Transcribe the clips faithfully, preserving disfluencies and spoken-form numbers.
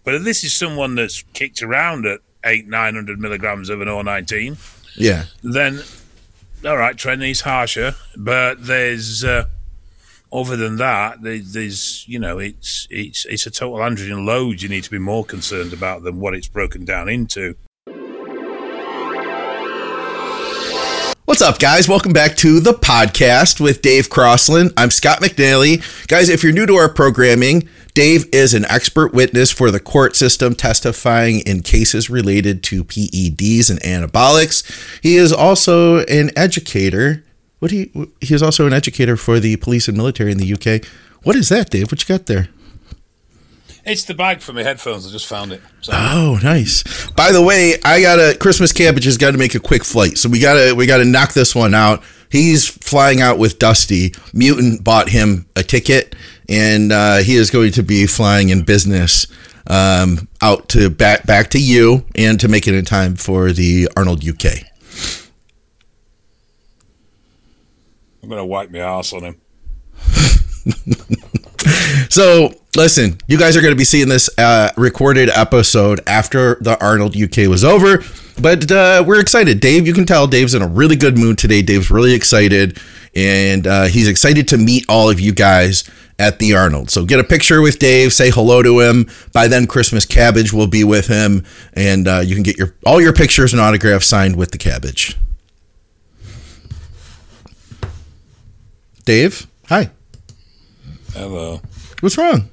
But if this is someone that's kicked around at eight, nine hundred milligrams of an O nineteen, yeah, then all right, training's harsher. But there's uh, other than that, there's, there's you know, it's it's it's a total androgen load. You need to be more concerned about than what it's broken down into. What's up, guys? Welcome back to the podcast with Dave Crossland. I'm Scott McNally. Guys, if you're new to our programming, Dave is an expert witness for the court system, testifying in cases related to P E Ds and anabolics. He is also an educator. What do you, he is also an educator for the police and military in the U K. What is that, Dave? What you got there? It's the bag for my headphones. I just found it. So. Oh, nice. By the way, I got a Christmas Cabbage has got to make a quick flight, so we gotta we gotta knock this one out. He's flying out with Dusty. Mutant bought him a ticket, and uh, he is going to be flying in business um, out to back back to you and to make it in time for the Arnold U K. I'm gonna wipe my ass on him. So, listen, you guys are going to be seeing this uh, recorded episode after the Arnold U K was over, but uh, we're excited. Dave, you can tell Dave's in a really good mood today. Dave's really excited, and uh, he's excited to meet all of you guys at the Arnold. So get a picture with Dave, say hello to him. By then, Christmas Cabbage will be with him, and uh, you can get your all your pictures and autographs signed with the Cabbage. Dave, hi. Hello. What's wrong?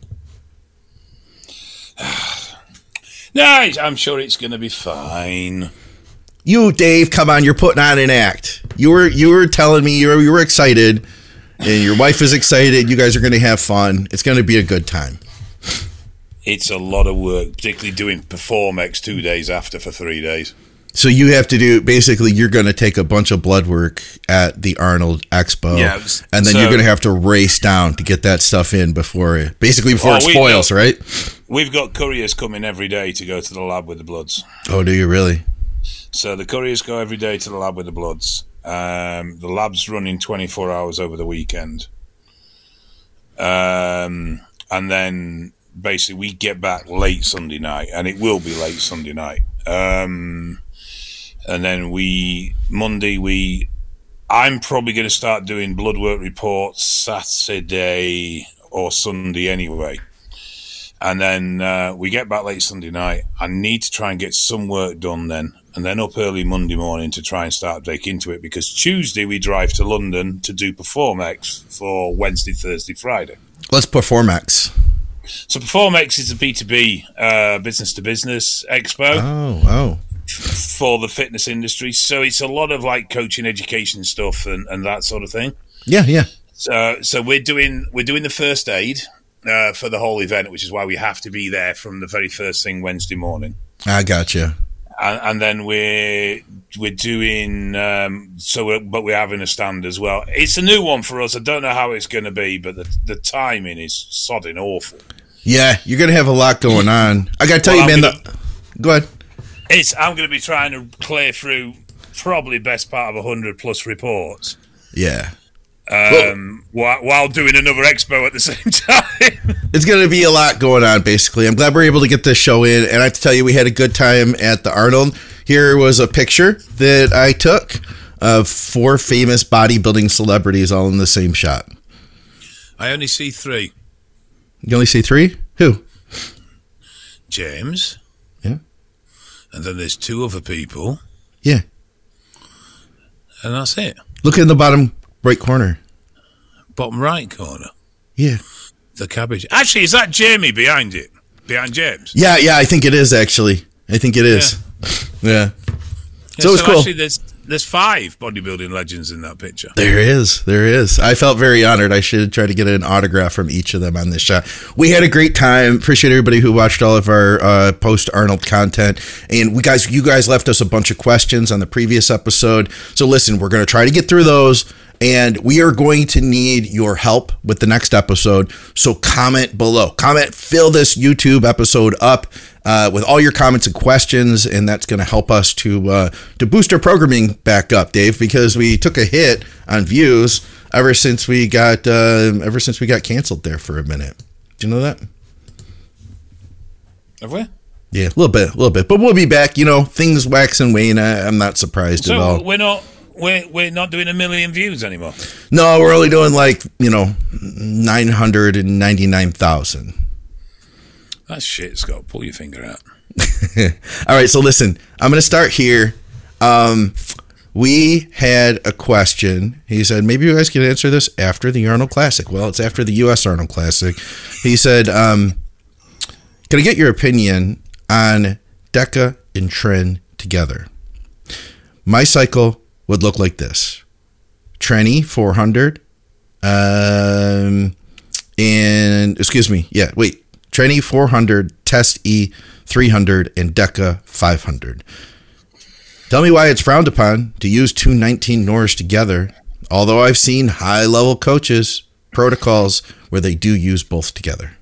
No, I'm sure it's going to be fine. You, Dave, come on! You're putting on an act. You were you were telling me you were you were excited, and your wife is excited. You guys are going to have fun. It's going to be a good time. It's a lot of work, particularly doing Performex two days after for three days. So you have to do, basically, you're going to take a bunch of blood work at the Arnold Expo, yeah, and then so, you're going to have to race down to get that stuff in before, basically before oh, it spoils, got, right? We've got couriers coming every day to go to the lab with the bloods. Oh, do you really? So the couriers go every day to the lab with the bloods. Um, the lab's running twenty-four hours over the weekend. Um, and then basically we get back late Sunday night, and it will be late Sunday night. Um, and then we, Monday, we, I'm probably going to start doing blood work reports Saturday or Sunday anyway. And then uh, we get back late Sunday night. I need to try and get some work done then. And then up early Monday morning to try and start break into it, because Tuesday we drive to London to do Performex for Wednesday, Thursday, Friday. Let's Performex. So Performex is a B two B, uh, business to business expo. Oh, wow. For the fitness industry. So it's a lot of like coaching, education stuff and, and that sort of thing. Yeah, yeah. So so we're doing we're doing the first aid uh, for the whole event, which is why we have to be there from the very first thing Wednesday morning. I gotcha. And, and then we're we're doing um, so, we're, but we're having a stand as well. It's a new one for us. I don't know how it's going to be, but the the timing is sodding awful. Yeah, you're gonna have a lot going on. I gotta tell well, you, I'm man. Gonna, the, go ahead. It's I'm going to be trying to clear through probably best part of a hundred plus reports. Yeah. Um, well, while, while doing another expo at the same time. It's going to be a lot going on, basically. I'm glad we're able to get this show in, and I have to tell you, we had a good time at the Arnold. Here was a picture that I took of four famous bodybuilding celebrities all in the same shot. I only see three. You only see three? Who? James. Yeah. And then there's two other people. Yeah. And that's it. Look in the bottom right corner. Bottom right corner. Yeah. The cabbage. Actually, is that Jamie behind it? Behind James? Yeah, yeah, I think it is, actually. I think it is. Yeah. yeah. yeah so it was so cool. Actually, there's, there's five bodybuilding legends in that picture. There is. There is. I felt very honored. I should try to get an autograph from each of them on this shot. We had a great time. Appreciate everybody who watched all of our uh, post-Arnold content. And we guys, you guys left us a bunch of questions on the previous episode. So listen, we're going to try to get through those. And we are going to need your help with the next episode. So comment below. Comment, fill this YouTube episode up uh, with all your comments and questions. And that's going to help us to uh, to boost our programming back up, Dave, because we took a hit on views ever since we got uh, ever since we got canceled there for a minute. Do you know that? Have we? Yeah, a little bit, a little bit. But we'll be back. You know, things wax and wane. I, I'm not surprised so at all. So we're not we're we're not doing a million views anymore. No, we're only doing like you know nine hundred and ninety nine thousand. That's shit, Scott. Pull your finger out. All right, so listen, I'm going to start here. Um, we had a question. He said, maybe you guys can answer this after the Arnold Classic. Well, it's after the U S Arnold Classic. He said, um, can I get your opinion on Deca and Tren together? My cycle would look like this. Trenny, four hundred. Um, and, excuse me, yeah, wait. Trenny, four hundred. Test E, three hundred, and Deca, five hundred. Tell me why it's frowned upon to use two nineteen Nors together, although I've seen high-level coaches, protocols, where they do use both together.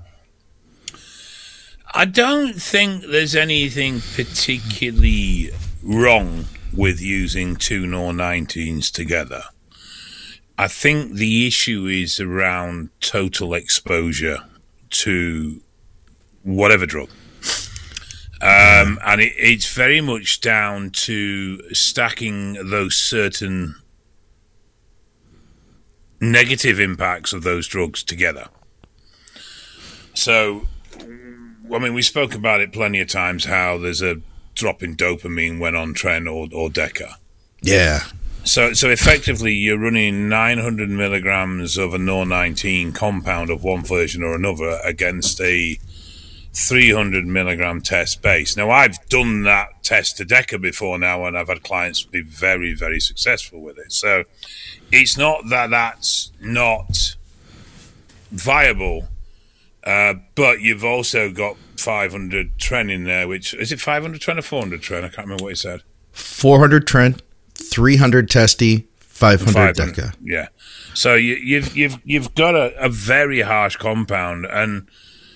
I don't think there's anything particularly wrong with using two Nor nineteens together. I think the issue is around total exposure to whatever drug. Um, and it, it's very much down to stacking those certain negative impacts of those drugs together. So, I mean, we spoke about it plenty of times, how there's a drop in dopamine when on Tren or, or Deca. Yeah. So, so effectively, you're running nine hundred milligrams of a Nor nineteen compound of one version or another against a three hundred milligram test base. Now, I've done that test to Deca before now, and I've had clients be very, very successful with it. So it's not that that's not viable, uh, but you've also got five hundred Tren in there, which, is it five hundred Tren or four hundred Tren? I can't remember what he said. four hundred Tren, three hundred Testy, five hundred Deca. Yeah. So you, you've you've you've got a, a very harsh compound, and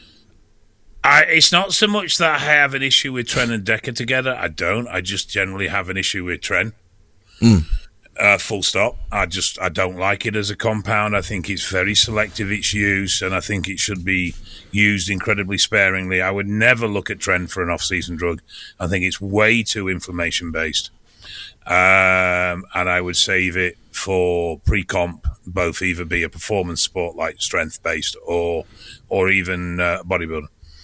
I, it's not so much that I have an issue with Tren and Deca together. I don't. I just generally have an issue with Tren. Mm. Uh, full stop. I just I don't like it as a compound. I think it's very selective, its use, and I think it should be used incredibly sparingly. I would never look at Tren for an off-season drug. I think it's way too inflammation-based. Um, and I would save it for pre-comp, both either be a performance sport like strength-based or or even uh, bodybuilder.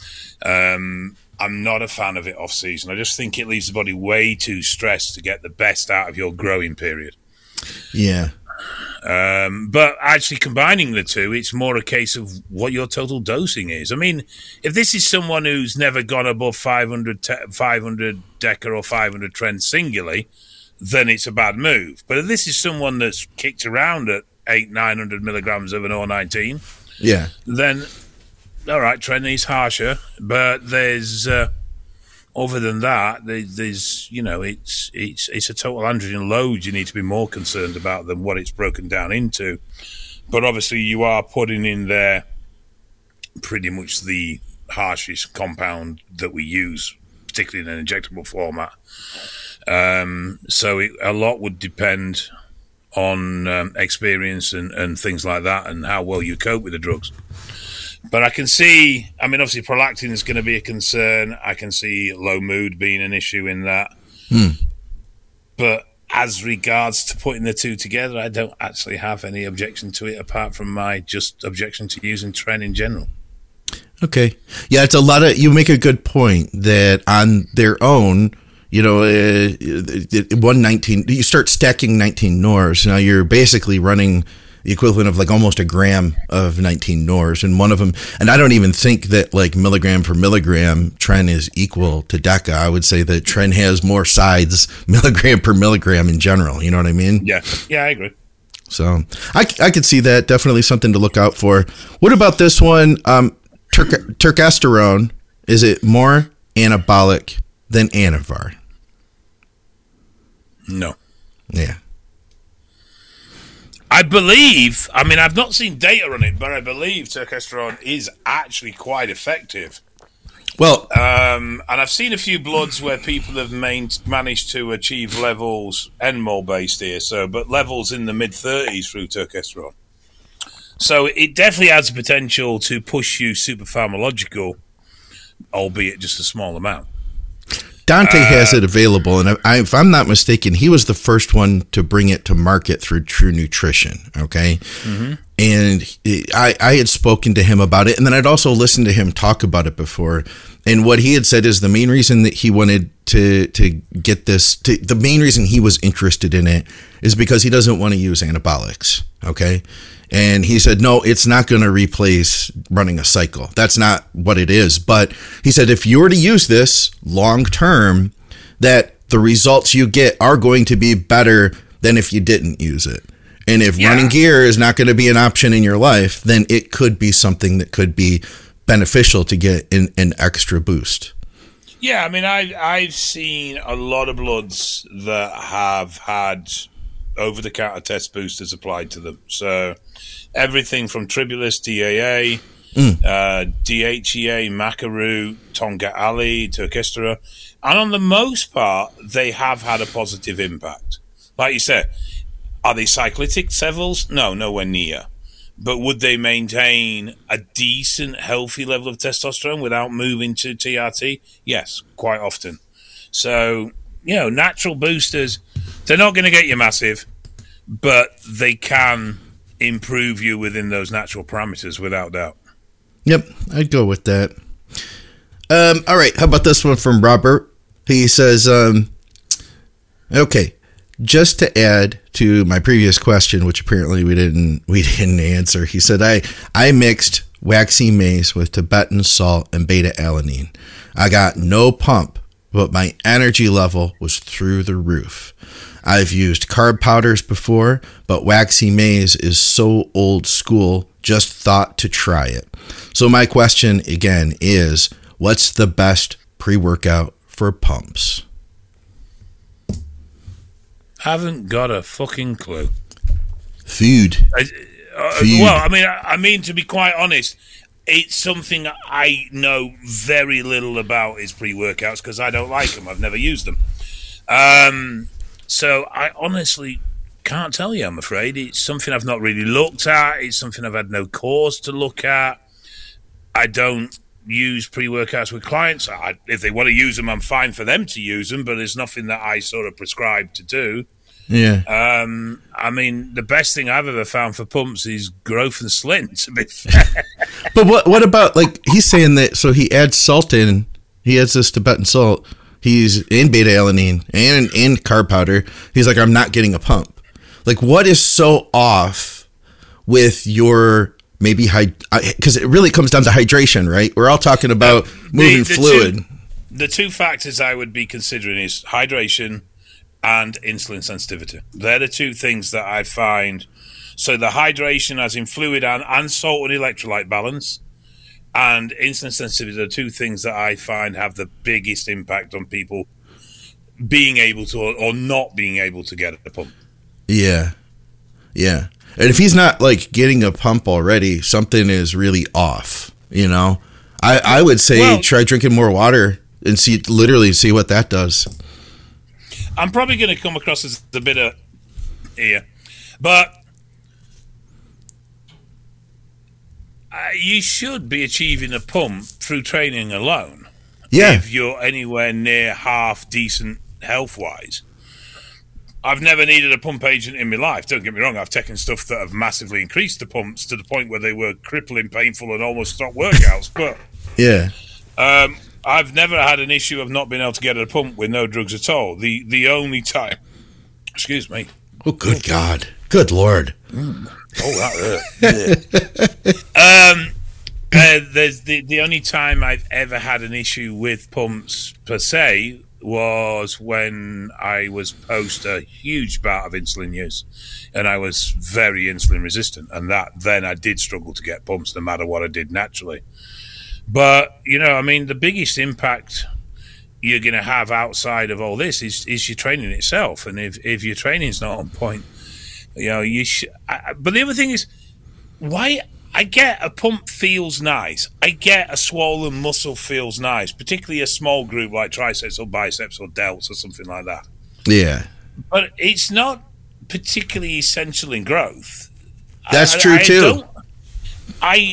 Um, I'm not a fan of it off-season. I just think it leaves the body way too stressed to get the best out of your growing period. Yeah. Um, but actually combining the two, it's more a case of what your total dosing is. I mean, if this is someone who's never gone above five hundred, te- five hundred Deca or five hundred Tren singularly, then it's a bad move. But if this is someone that's kicked around at eight, nine hundred milligrams of an O nineteen, yeah, then all right, Tren is harsher, but there's uh, other than that, there's, there's you know, it's it's it's a total androgen load you need to be more concerned about than what it's broken down into. But obviously, you are putting in there pretty much the harshest compound that we use, particularly in an injectable format. Um, so it, a lot would depend on um, experience and, and things like that, and how well you cope with the drugs. But I can see, I mean, obviously prolactin is going to be a concern. I can see low mood being an issue in that. Hmm. But as regards to putting the two together, I don't actually have any objection to it, apart from my just objection to using Tren in general. Okay. Yeah, it's a lot of, you make a good point that on their own, you know, uh, one nineteen, you start stacking nineteen Nors. Now you're basically running the equivalent of like almost a gram of nineteen Nors, and one of them, and I don't even think that like milligram per milligram Tren is equal to Deca. I would say that Tren has more sides milligram per milligram in general. You know what I mean? Yeah. Yeah, I agree. So I, I could see that. Definitely something to look out for. What about this one? Um, Tur- Turkesterone, is it more anabolic than Anavar? No. Yeah. I believe, I mean, I've not seen data on it, but I believe Turkesterone is actually quite effective. Well, um, and I've seen a few bloods where people have main, managed to achieve levels, N M O L based here, so but levels in the mid thirties through Turkesterone. So it definitely has the potential to push you super pharmacological, albeit just a small amount. Dante uh, has it available, and I, if I'm not mistaken, he was the first one to bring it to market through True Nutrition. Okay, mm-hmm. and I, I had spoken to him about it, and then I'd also listened to him talk about it before. And what he had said is the main reason that he wanted to to get this, to, the main reason he was interested in it is because he doesn't want to use anabolics. Okay. And he said, no, it's not going to replace running a cycle. That's not what it is. But he said, if you were to use this long term, that the results you get are going to be better than if you didn't use it. And if yeah. running gear is not going to be an option in your life, then it could be something that could be beneficial to get an, an extra boost. Yeah, I mean, I, I've seen a lot of bloods that have had over-the-counter test boosters applied to them. So everything from Tribulus, D A A, mm. uh, D H E A, Macaru, Tonga Ali, Turkestra. And on the most part, they have had a positive impact. Like you said, are they cyclitic levels? No, nowhere near. But would they maintain a decent, healthy level of testosterone without moving to T R T? Yes, quite often. So, you know, natural boosters, they're not going to get you massive, but they can improve you within those natural parameters without doubt. Yep, I'd go with that. Um, all right, how about this one from Robert? He says, um, okay, just to add to my previous question, which apparently we didn't we didn't answer, he said, I, I mixed waxy maize with Tibetan salt and beta-alanine. I got no pump, but my energy level was through the roof. I've used carb powders before, but waxy maize is so old school, just thought to try it. So my question again is, what's the best pre-workout for pumps? Haven't got a fucking clue. Food. I, uh, Food. Well, I mean, I, I mean, to be quite honest, it's something I know very little about is pre-workouts because I don't like them. I've never used them. Um, so I honestly can't tell you, I'm afraid. It's something I've not really looked at. It's something I've had no cause to look at. I don't use pre-workouts with clients. I, if they want to use them, I'm fine for them to use them, but it's nothing that I sort of prescribe to do. Yeah. Um, I mean, the best thing I've ever found for pumps is growth and slint, to be fair. But what what about, like, he's saying that, so he adds salt in, he adds this Tibetan salt, he's in beta-alanine and in carb powder. He's like, I'm not getting a pump. Like, what is so off with your maybe, because it really comes down to hydration, right? We're all talking about the, moving the fluid. Two, the two factors I would be considering is hydration and insulin sensitivity. They're the two things that I find. So the hydration, as in fluid and, and salt and electrolyte balance, and insulin sensitivity are the two things that I find have the biggest impact on people being able to or not being able to get a pump. Yeah. Yeah. And if he's not, like, getting a pump already, something is really off, you know? I, I would say well, try drinking more water and see literally see what that does. I'm probably going to come across as a bit of here, but uh, you should be achieving a pump through training alone. Yeah. If you're anywhere near half decent health-wise. I've never needed a pump agent in my life. Don't get me wrong. I've taken stuff that have massively increased the pumps to the point where they were crippling, painful, and almost stopped workouts. But yeah, um, I've never had an issue of not being able to get a pump with no drugs at all. The the only time, excuse me. Oh, good God, good Lord. Mm. Oh, that hurt. um, uh, there's the the only time I've ever had an issue with pumps per se was when I was post a huge bout of insulin use, and I was very insulin resistant, and that then I did struggle to get pumps no matter what I did naturally. But, you know, I mean, the biggest impact you're going to have outside of all this is, is your training itself, and if, if your training's not on point, you know, you should. But the other thing is, why... I get a pump feels nice. I get a swollen muscle feels nice, particularly a small group like triceps or biceps or delts or something like that. Yeah. But it's not particularly essential in growth. That's I, true, I too. Don't, I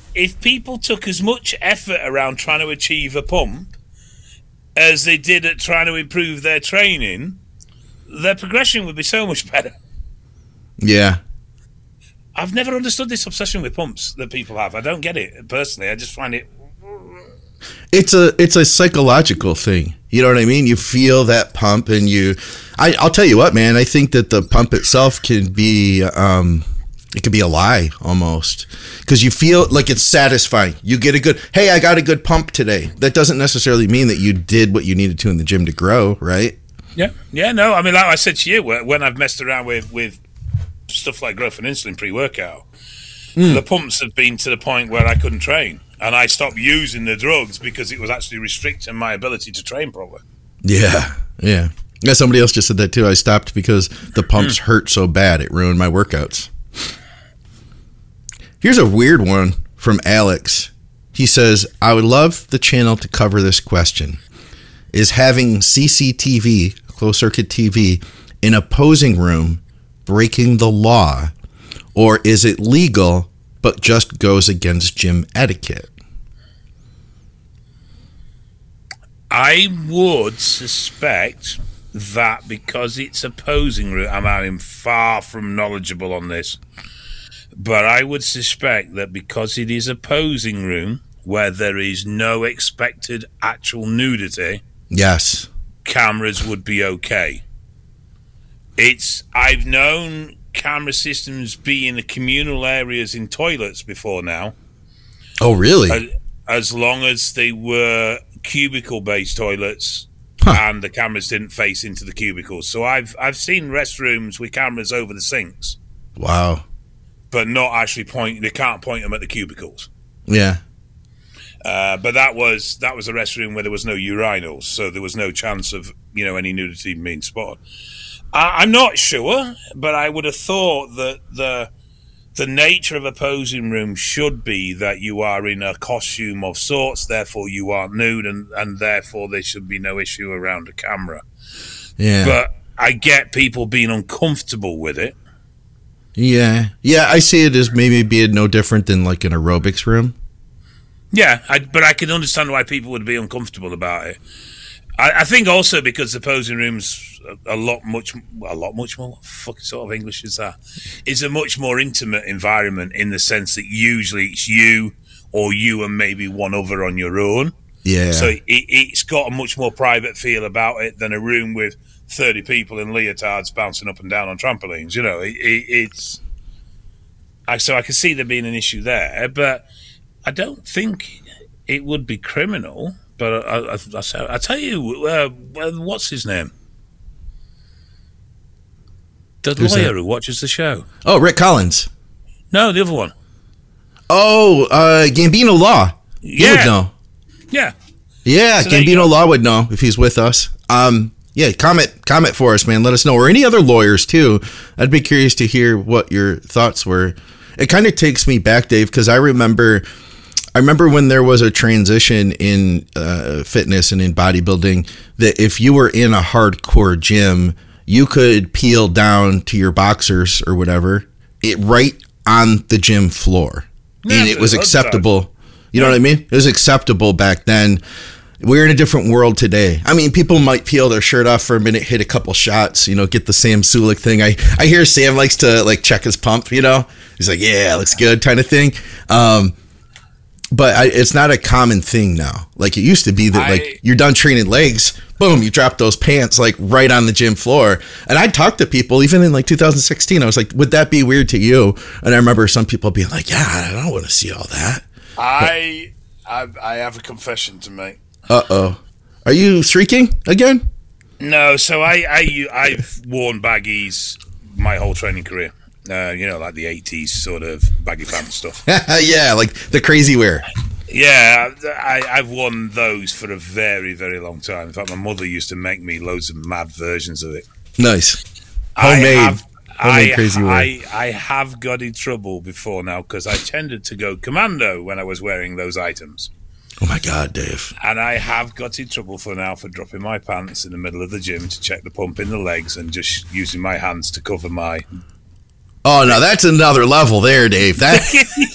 if people took as much effort around trying to achieve a pump as they did at trying to improve their training, their progression would be so much better. Yeah. I've never understood this obsession with pumps that people have. I don't get it personally. I just find it. It's a it's a psychological thing. You know what I mean? You feel that pump, and you. I, I'll tell you what, man. I think that the pump itself can be. Um, it could be a lie almost, because you feel like it's satisfying. You get a good. Hey, I got a good pump today. That doesn't necessarily mean that you did what you needed to in the gym to grow, right? Yeah. Yeah. No. I mean, like I said to you, when I've messed around with with stuff like growth and insulin pre-workout, mm. the pumps have been to the point where I couldn't train. And I stopped using the drugs because it was actually restricting my ability to train properly. Yeah, yeah. Yeah, somebody else just said that too. I stopped because the pumps mm. hurt so bad it ruined my workouts. Here's a weird one from Alex. He says, I would love the channel to cover this question. Is having C C T V, closed circuit T V, in a posing room breaking the law? Or is it legal but just goes against gym etiquette? I would suspect that because it's a posing room, I'm, I'm far from knowledgeable on this, but I would suspect that because it is a posing room where there is no expected actual nudity, yes, cameras would be okay. It's I've known camera systems be in the communal areas in toilets before now. Oh, really? As, as long as they were cubicle-based toilets huh. and the cameras didn't face into the cubicles. So I've I've seen restrooms with cameras over the sinks. Wow. But not actually point. They can't point them at the cubicles. Yeah. Uh, but that was that was a restroom where there was no urinals, so there was no chance of you know any nudity being spotted. I'm not sure, but I would have thought that the the nature of a posing room should be that you are in a costume of sorts, therefore you aren't nude, and, and therefore there should be no issue around a camera. Yeah. But I get people being uncomfortable with it. Yeah. Yeah, I see it as maybe being no different than like an aerobics room. Yeah, I, but I can understand why people would be uncomfortable about it. I, I think also because the posing room's a lot much a lot much more what fucking sort of English is that it's a much more intimate environment in the sense that usually it's you or you and maybe one other on your own. Yeah, so it, it's got a much more private feel about it than a room with thirty people in leotards bouncing up and down on trampolines. You know, it, it, it's I so I can see there being an issue there, but I don't think it would be criminal. But I, I, I, I tell you, uh, what's his name? The Who's lawyer that? who watches the show. Oh, Rick Collins. No, the other one. Oh, uh, Gambino Law. He Yeah. would know. Yeah. Yeah, So there you Gambino go. Law would know if he's with us. Um, yeah, comment comment for us, man. Let us know. Or any other lawyers, too. I'd be curious to hear what your thoughts were. It kind of takes me back, Dave, because I remember... I remember when there was a transition in uh, fitness and in bodybuilding that if you were in a hardcore gym, you could peel down to your boxers or whatever, it right on the gym floor. Yeah, and it was acceptable. You Yeah. know what I mean? It was acceptable back then. We're in a different world today. I mean, people might peel their shirt off for a minute, hit a couple shots, you know, get the Sam Sulik thing. I, I hear Sam likes to like check his pump, you know? He's like, yeah, looks good kind of thing. Um, But I, it's not a common thing now. Like it used to be that I, like you're done training legs, boom, you drop those pants like right on the gym floor. And I'd talk to people even in like two thousand sixteen. I was like, would that be weird to you? And I remember some people being like, yeah, I don't want to see all that. I, I I have a confession to make. Uh-oh. Are you streaking again? No, so I, I, I've worn baggies my whole training career. Uh, you know, like the eighties sort of baggy pants stuff. Yeah, like the crazy wear. Yeah, I, I've worn those for a very, very long time. In fact, my mother used to make me loads of mad versions of it. Nice. Homemade. I have, homemade I, crazy wear. I, I have got in trouble before now because I tended to go commando when I was wearing those items. Oh my God, Dave. And I have got in trouble for now for dropping my pants in the middle of the gym to check the pump in the legs and just using my hands to cover my... Oh no, that's another level there, Dave. That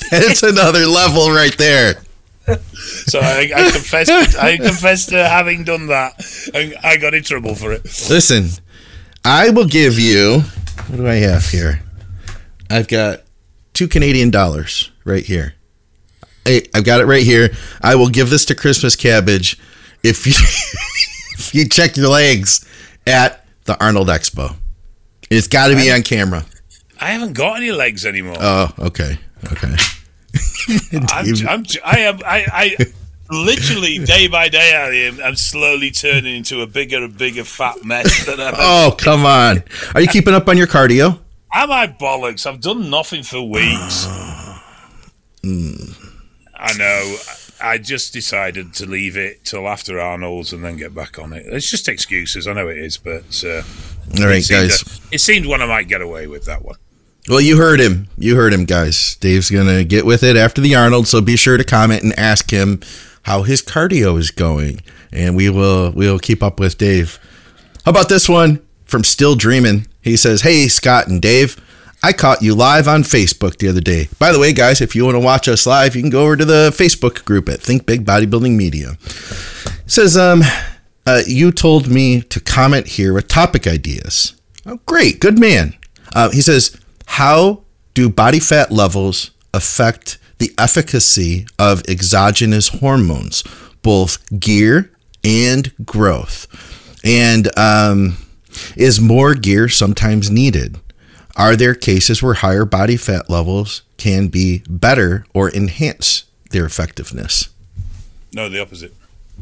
That's another level right there. So I, I confess, I confess to having done that, and I got in trouble for it. Listen, I will give you. What do I have here? I've got two Canadian dollars right here. Hey, I've got it right here. I will give this to Christmas Cabbage if you if you check your legs at the Arnold Expo. It's got to be on camera. I haven't got any legs anymore. Oh, okay, okay. I'm, I'm, I am, I, I literally day by day, I am, I'm slowly turning into a bigger and bigger fat mess. Than I've oh, come on! Are you keeping up on your cardio? Am I bollocks? I've done nothing for weeks. mm. I know. I just decided to leave it till after Arnold's and then get back on it. It's just excuses. I know it is, but uh, all right, it guys. A, it seemed one I might get away with that one. Well, you heard him. You heard him, guys. Dave's going to get with it after the Arnold, so be sure to comment and ask him how his cardio is going, and we will we'll keep up with Dave. How about this one from Still Dreamin'? He says, "Hey, Scott and Dave, I caught you live on Facebook the other day. By the way, guys, if you want to watch us live, you can go over to the Facebook group at Think Big Bodybuilding Media." He says, um, uh, you told me to comment here with topic ideas. Oh, great. Good man. Uh, he says, how do body fat levels affect the efficacy of exogenous hormones, both gear and growth? And um, is more gear sometimes needed? Are there cases where higher body fat levels can be better or enhance their effectiveness? No, the opposite.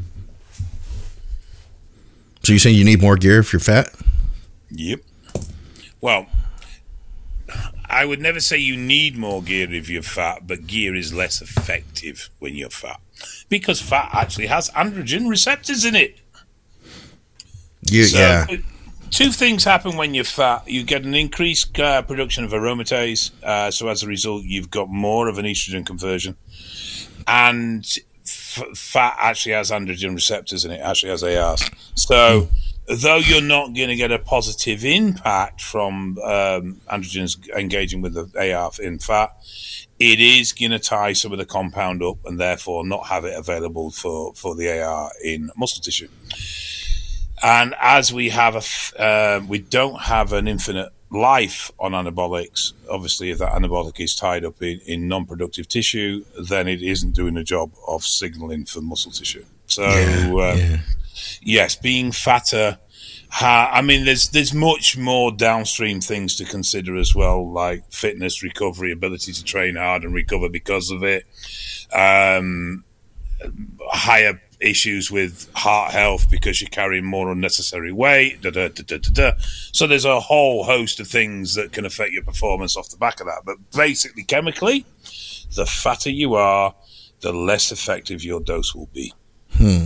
So you're saying you need more gear if you're fat? Yep. Well, I would never say you need more gear if you're fat, but gear is less effective when you're fat because fat actually has androgen receptors in it. You, so, yeah. Two things happen when you're fat. You get an increased uh, production of aromatase, uh, so as a result, you've got more of an estrogen conversion. And f- fat actually has androgen receptors in it, actually has A Rs. So, though you're not going to get a positive impact from um, androgens engaging with the A R in fat, it is going to tie some of the compound up and therefore not have it available for, for the A R in muscle tissue. And as we have a, uh, we don't have an infinite life on anabolics. Obviously, if that anabolic is tied up in, in non-productive tissue, then it isn't doing a job of signaling for muscle tissue. So, yeah, um, yeah. yes, being fatter. Ha- I mean, there's there's much more downstream things to consider as well, like fitness, recovery, ability to train hard and recover because of it. Um, higher issues with heart health because you're carrying more unnecessary weight. Da, da, da, da, da, da. So there's a whole host of things that can affect your performance off the back of that. But basically, chemically, the fatter you are, the less effective your dose will be. Hmm.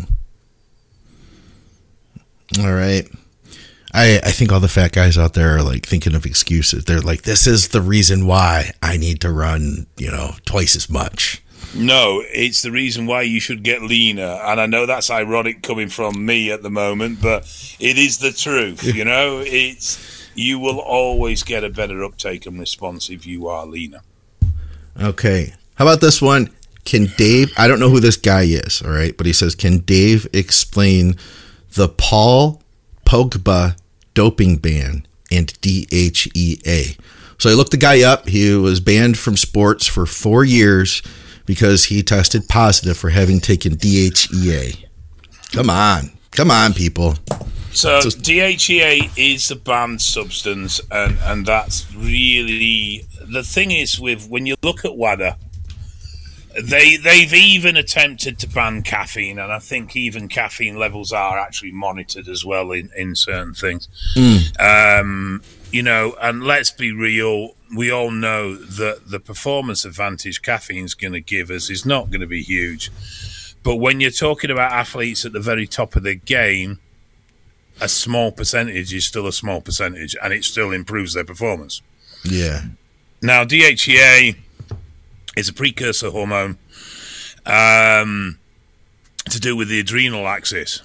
All right. I, I think all the fat guys out there are like thinking of excuses. They're like, this is the reason why I need to run, you know, twice as much. No, it's the reason why you should get leaner. And I know that's ironic coming from me at the moment, but it is the truth. You know, it's you will always get a better uptake and response if you are leaner. Okay. How about this one? Can Dave, I don't know who this guy is, all right, but he says, can Dave explain the Paul Pogba doping ban and D H E A? So I looked the guy up. He was banned from sports for four years because he tested positive for having taken D H E A. Come on. Come on, people. So, so D H E A is a banned substance, and, and that's really... The thing is, with when you look at WADA, they, they've even attempted to ban caffeine, and I think even caffeine levels are actually monitored as well in, in certain things. Mm. Um, you know, and let's be real, we all know that the performance advantage caffeine's going to give us is not going to be huge. But when you're talking about athletes at the very top of their game, a small percentage is still a small percentage, and it still improves their performance. Yeah. Now, D H E A is a precursor hormone um, to do with the adrenal axis.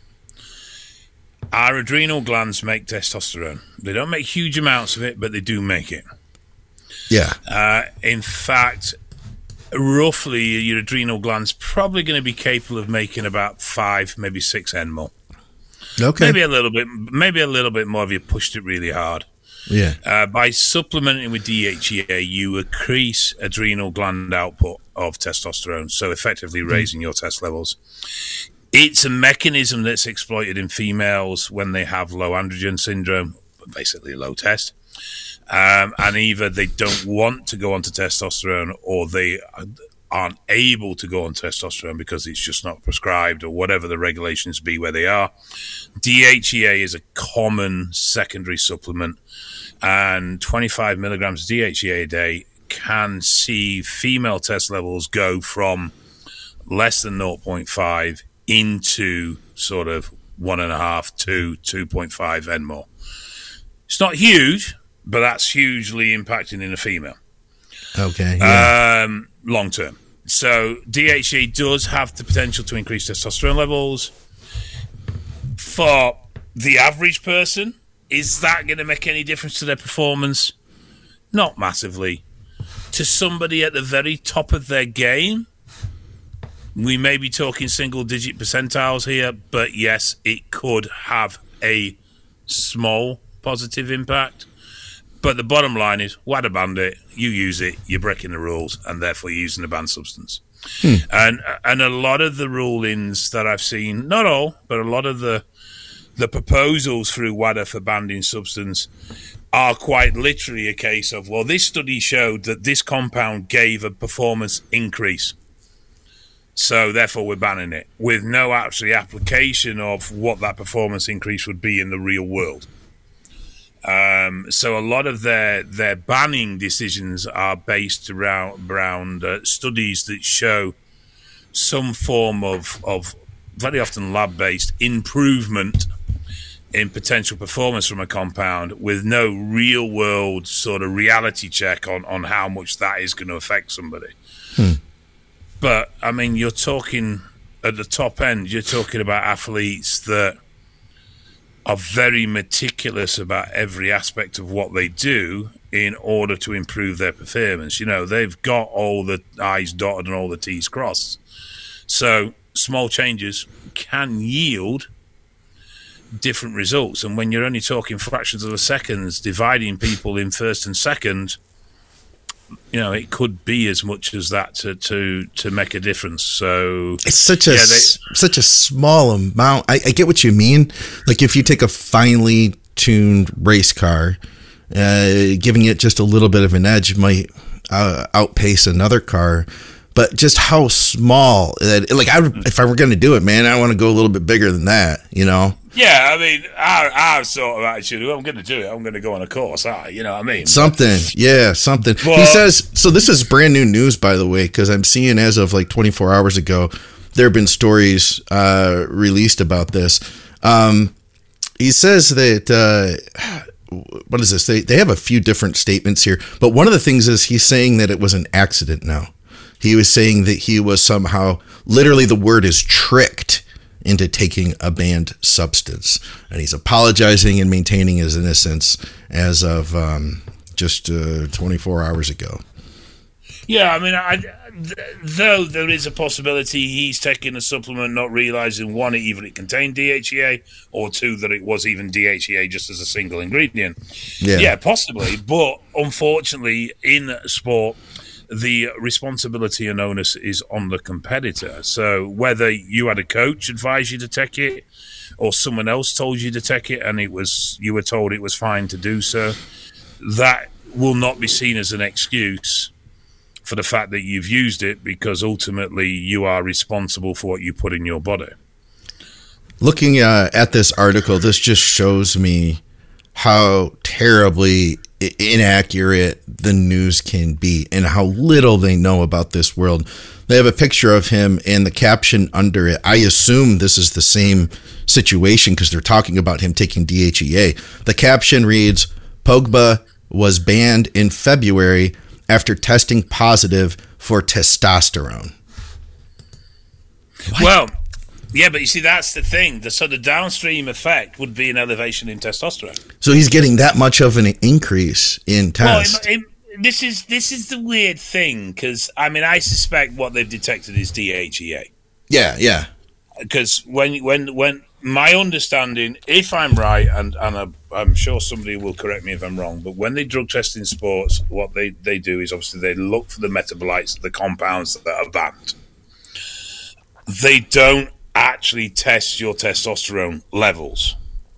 Our adrenal glands make testosterone. They don't make huge amounts of it, but they do make it. Yeah. Uh, in fact, roughly your adrenal gland's probably going to be capable of making about five, maybe six N M O. Okay. Maybe a little bit, maybe a little bit more if you pushed it really hard. Yeah. Uh, by supplementing with D H E A, you increase adrenal gland output of testosterone, so effectively raising mm. your test levels. It's a mechanism that's exploited in females when they have low androgen syndrome, basically low test. Um, and either they don't want to go onto testosterone or they aren't able to go on testosterone because it's just not prescribed or whatever the regulations be where they are. D H E A is a common secondary supplement, and twenty-five milligrams of D H E A a day can see female test levels go from less than zero point five into sort of one and a half to two point five N M O. It's not huge, but that's hugely impacting in a female. Okay. Yeah. Um, long term. So D H E A does have the potential to increase testosterone levels. For the average person, is that going to make any difference to their performance? Not massively. To somebody at the very top of their game, we may be talking single-digit percentiles here, but yes, it could have a small positive impact. But the bottom line is, WADA banned it, you use it, you're breaking the rules, and therefore you're using a banned substance. Hmm. And and a lot of the rulings that I've seen, not all, but a lot of the the proposals through WADA for banning substance are quite literally a case of, well, this study showed that this compound gave a performance increase, so therefore we're banning it, with no actually application of what that performance increase would be in the real world. Um, so a lot of their their banning decisions are based around, around uh, studies that show some form of, of very often lab-based improvement in potential performance from a compound with no real-world sort of reality check on, on how much that is going to affect somebody. Hmm. But, I mean, you're talking at the top end, you're talking about athletes that are very meticulous about every aspect of what they do in order to improve their performance. You know, they've got all the I's dotted and all the T's crossed. So small changes can yield different results. And when you're only talking fractions of a second, dividing people in first and second, you know, it could be as much as that to to, to make a difference. So it's such a yeah, they, such a small amount. I, I get what you mean. Like if you take a finely tuned race car, uh, giving it just a little bit of an edge might uh, outpace another car. But just how small that, like, I would, if I were going to do it, man, I want to go a little bit bigger than that, you know? Yeah, I mean, our, our sort of attitude, I'm going to do it, I'm going to go on a course, you know what I mean? Something, yeah, something. Well, he says, so this is brand new news, by the way, because I'm seeing as of like twenty-four hours ago, there have been stories uh, released about this. Um, he says that, uh, what is this? They, they have a few different statements here, but one of the things is he's saying that it was an accident now. He was saying that he was somehow, literally the word is tricked into taking a banned substance. And he's apologizing and maintaining his innocence as of um, just uh, twenty-four hours ago. Yeah, I mean, I, th- though there is a possibility he's taking a supplement not realizing, one, it even it contained D H E A, or two, that it was even D H E A just as a single ingredient. Yeah, yeah possibly. But unfortunately, in sport, the responsibility and onus is on the competitor. So whether you had a coach advise you to take it or someone else told you to take it and it was you were told it was fine to do so, that will not be seen as an excuse for the fact that you've used it, because ultimately you are responsible for what you put in your body. Looking uh, at this article, this just shows me how terribly inaccurate the news can be and how little they know about this world. They have a picture of him and the caption under it. I assume this is the same situation because they're talking about him taking D H E A. The caption reads, Pogba was banned in February after testing positive for testosterone. What? Well, yeah, but you see, that's the thing. The, so the downstream effect would be an elevation in testosterone. So he's getting that much of an increase in test. Well, it, it, this is this is the weird thing because I mean I suspect what they've detected is D H E A. Yeah, yeah. Because when when when my understanding, if I'm right, and and I, I'm sure somebody will correct me if I'm wrong, but when they drug test in sports, what they, they do is obviously they look for the metabolites, the compounds that are banned. They don't actually test your testosterone levels.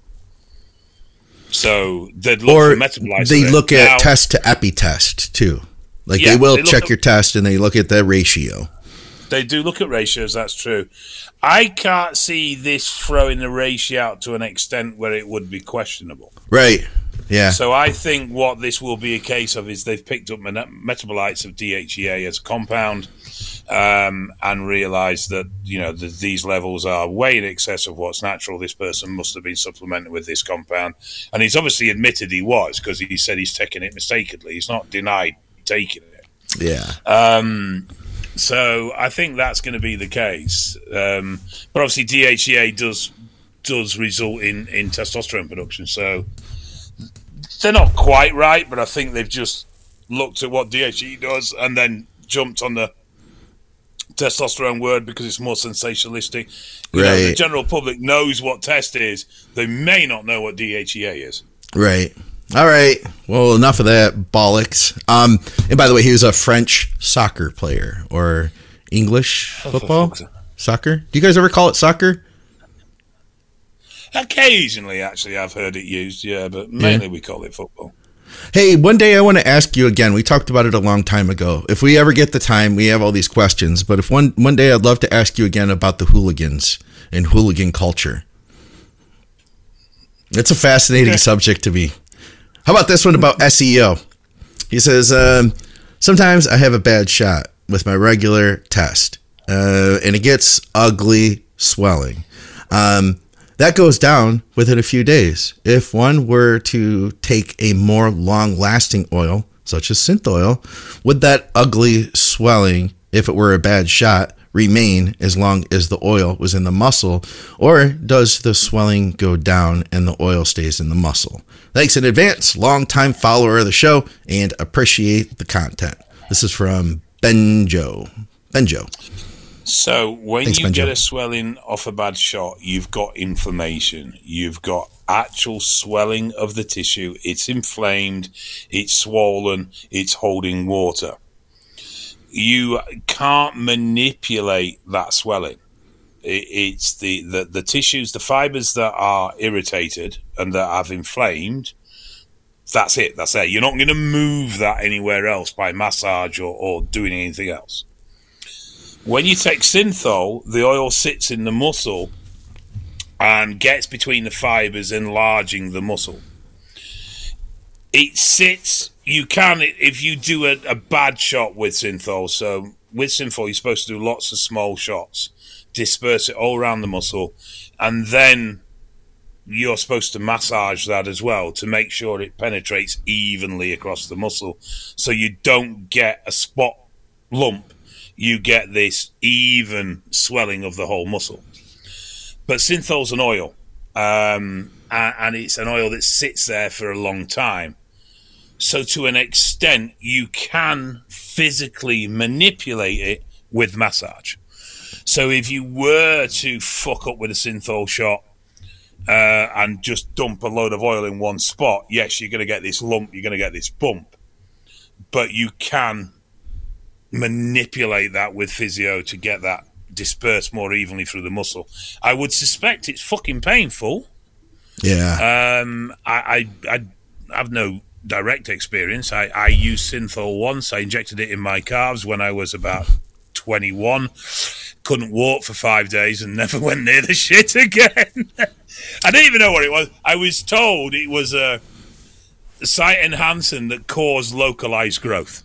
So they'd look or for metabolites. They look at now, test to epi test too. Like yeah, they will they check at, your test and they look at the ratio. They do look at ratios, that's true. I can't see this throwing the ratio out to an extent where it would be questionable. Right. Yeah. So I think what this will be a case of is they've picked up metabolites of D H E A as a compound um, and realised that, you know, the, these levels are way in excess of what's natural. This person must have been supplemented with this compound. And he's obviously admitted he was because he said he's taken it mistakenly. He's not denied taking it. Yeah. Um So I think that's going to be the case. Um, but obviously D H E A does does result in, in testosterone production. So they're not quite right, but I think they've just looked at what D H E A does and then jumped on the testosterone word because it's more sensationalistic. You right. know, the general public knows what test is. They may not know what D H E A is. Right. All right. Well, enough of that bollocks. Um, and by the way, he was a French soccer player or English football? Oh, soccer? Do you guys ever call it soccer? Occasionally, actually, I've heard it used, yeah, but mainly yeah. we call it football. Hey, one day I want to ask you again. We talked about it a long time ago. If we ever get the time, we have all these questions. But if one, one day I'd love to ask you again about the hooligans and hooligan culture. It's a fascinating subject to me. How about this one about S E O? He says, um, sometimes I have a bad shot with my regular test, uh, and it gets ugly swelling. Um, that goes down within a few days. If one were to take a more long-lasting oil, such as synth oil, would that ugly swelling, if it were a bad shot, remain as long as the oil was in the muscle, or does the swelling go down and the oil stays in the muscle? Thanks in advance, long-time follower of the show, and appreciate the content. This is from Benjo. Benjo. So when Thanks, you Benjo. get a swelling off a bad shot, you've got inflammation. You've got actual swelling of the tissue. It's inflamed. It's swollen. It's holding water. You can't manipulate that swelling. It's the, the, the tissues, the fibers that are irritated and that have inflamed. That's it. That's it. You're not going to move that anywhere else by massage or, or doing anything else. When you take synthol, the oil sits in the muscle and gets between the fibers, enlarging the muscle. It sits, you can, if you do a, a bad shot with synthol, so with synthol you're supposed to do lots of small shots, disperse it all around the muscle, and then you're supposed to massage that as well to make sure it penetrates evenly across the muscle so you don't get a spot lump, you get this even swelling of the whole muscle. But synthol's an oil, um, and, and it's an oil that sits there for a long time. So to an extent, you can physically manipulate it with massage. So if you were to fuck up with a synthol shot uh, and just dump a load of oil in one spot, yes, you're going to get this lump, you're going to get this bump. But you can manipulate that with physio to get that dispersed more evenly through the muscle. I would suspect it's fucking painful. Yeah. Um, I, I, I have no direct experience. I, I used synthol once. I injected it in my calves when I was about twenty-one. Couldn't walk for five days and never went near the shit again. I didn't even know what it was. I was told it was a site enhancing that caused localized growth.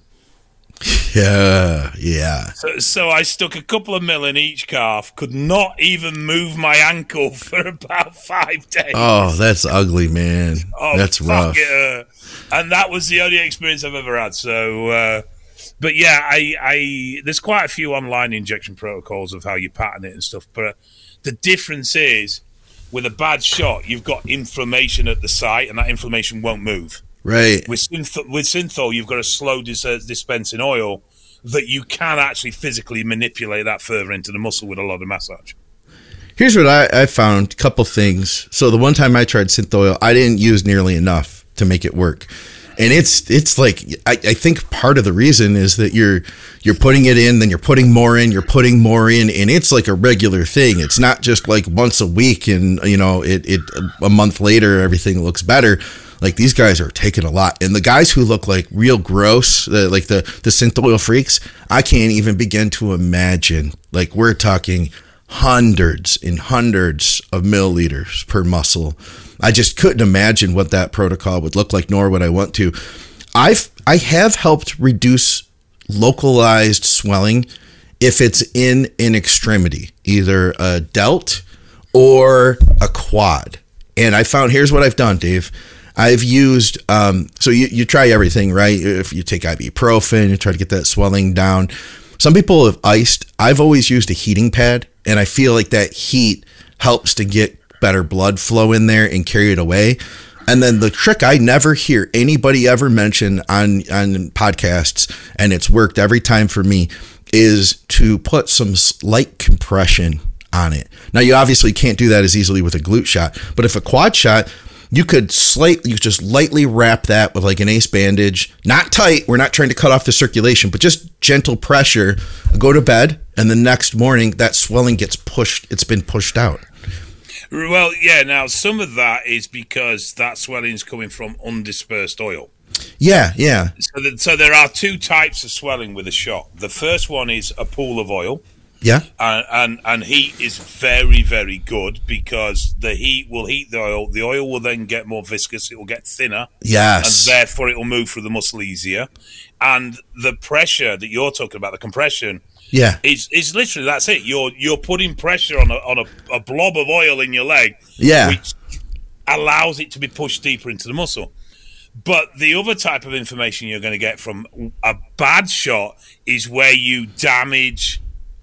Yeah, yeah. So, so I stuck a couple of mil in each calf, could not even move my ankle for about five days. Oh, that's ugly, man. Oh, that's rough. It, uh, and that was the only experience I've ever had. So, uh, but yeah, I, I there's quite a few online injection protocols of how you pattern it and stuff. But uh, the difference is, with a bad shot, you've got inflammation at the site, and that inflammation won't move. Right. With synth- with Synthol, you've got a slow dis- dispensing oil that you can actually physically manipulate that further into the muscle with a lot of massage. Here's what I, I found, a couple things. So the one time I tried synth oil, I didn't use nearly enough to make it work. And it's it's like, I, I think part of the reason is that you're you're putting it in, then you're putting more in, you're putting more in, and it's like a regular thing. It's not just like once a week and, you know, it, it a month later, everything looks better. Like these guys are taking a lot. And the guys who look like real gross, the, like the, the synth oil freaks, I can't even begin to imagine. Like we're talking hundreds and hundreds of milliliters per muscle. I just couldn't imagine what that protocol would look like, nor would I want to. I've I have helped reduce localized swelling if it's in an extremity, either a delt or a quad. And I found, here's what I've done, Dave. I've used, um, so you, you try everything, right? If you take ibuprofen, you try to get that swelling down. Some people have iced. I've always used a heating pad, and I feel like that heat helps to get better blood flow in there and carry it away. And then the trick I never hear anybody ever mention on, on podcasts, and it's worked every time for me, is to put some light compression on it. Now, you obviously can't do that as easily with a glute shot, but if a quad shot, you could slightly, you just lightly wrap that with like an ace bandage, not tight. We're not trying to cut off the circulation, but just gentle pressure. Go to bed, and the next morning that swelling gets pushed. It's been pushed out. Well, yeah. Now, some of that is because that swelling is coming from undispersed oil. Yeah, yeah. So, that, so there are two types of swelling with a shot. The first one is a pool of oil. Yeah. And, and and heat is very, very good because the heat will heat the oil. The oil will then get more viscous. It will get thinner. Yes. And therefore, it will move through the muscle easier. And the pressure that you're talking about, the compression, yeah, is is literally, that's it. You're you're putting pressure on a on a, a blob of oil in your leg, yeah, which allows it to be pushed deeper into the muscle. But the other type of information you're going to get from a bad shot is where you damage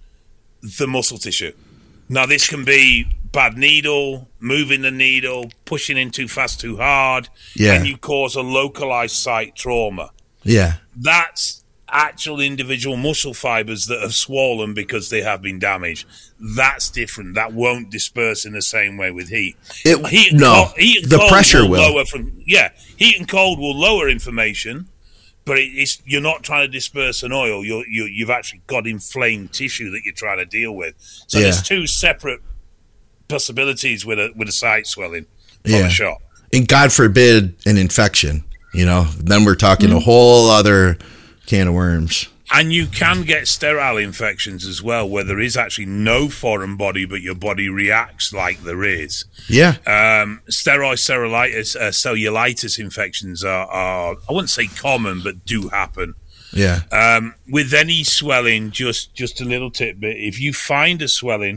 the muscle tissue. Now, this can be bad needle, moving the needle, pushing in too fast, too hard, yeah, and you cause a localized site trauma. Yeah. That's actual individual muscle fibers that have swollen because they have been damaged. That's different. That won't disperse in the same way with heat. It, heat and no, cold, heat and the cold pressure will, will. Lower from, yeah, heat and cold will lower inflammation, but it, it's, you're not trying to disperse an oil. You're, you, you've actually got inflamed tissue that you're trying to deal with. So yeah. there's two separate possibilities with a with a site swelling from yeah. a shot. And God forbid an infection, you know, then we're talking mm. a whole other can of worms. And you can get sterile infections as well, where there is actually no foreign body, but your body reacts like there is. Yeah. Um, steroid cellulitis, uh, cellulitis infections are, are, I wouldn't say common, but do happen. Yeah. Um, with any swelling, just, just a little tidbit. If you find a swelling,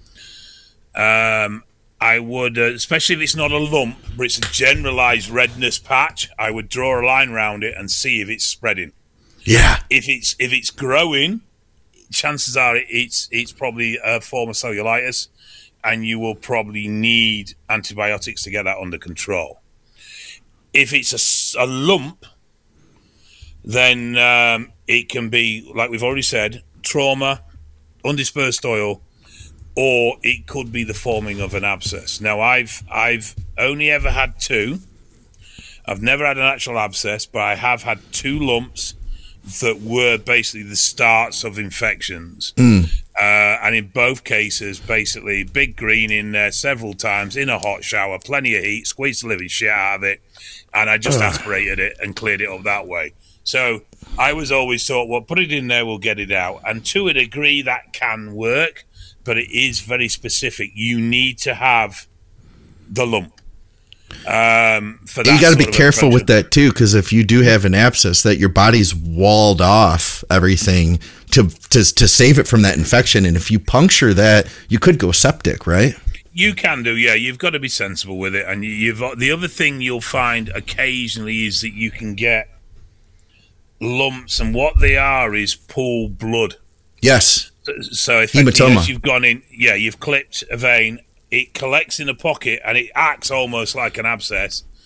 um, I would, uh, especially if it's not a lump, but it's a generalized redness patch, I would draw a line around it and see if it's spreading. Yeah. If it's if it's growing, chances are it's it's probably a form of cellulitis, and you will probably need antibiotics to get that under control. If it's a, a lump, then um, it can be, like we've already said, trauma, undispersed oil, or it could be the forming of an abscess. Now, I've I've only ever had two. I've never had an actual abscess, but I have had two lumps that were basically the starts of infections. Mm. Uh, and in both cases, basically, big green in there several times, in a hot shower, plenty of heat, squeezed the living shit out of it, and I just Ugh. aspirated it and cleared it up that way. So I was always thought, well, put it in there, we'll get it out. And to a degree, that can work, but it is very specific. You need to have the lump. Um, for that you got to be careful infection. with that too, because if you do have an abscess, that your body's walled off everything to, to to save it from that infection, and if you puncture that, you could go septic, right? You can do, yeah. You've got to be sensible with it, and you've the other thing you'll find occasionally is that you can get lumps, and what they are is pooled blood. Yes. So, so effectively, hematoma. As you've gone in, yeah, you've clipped a vein. It collects in a pocket and it acts almost like an abscess.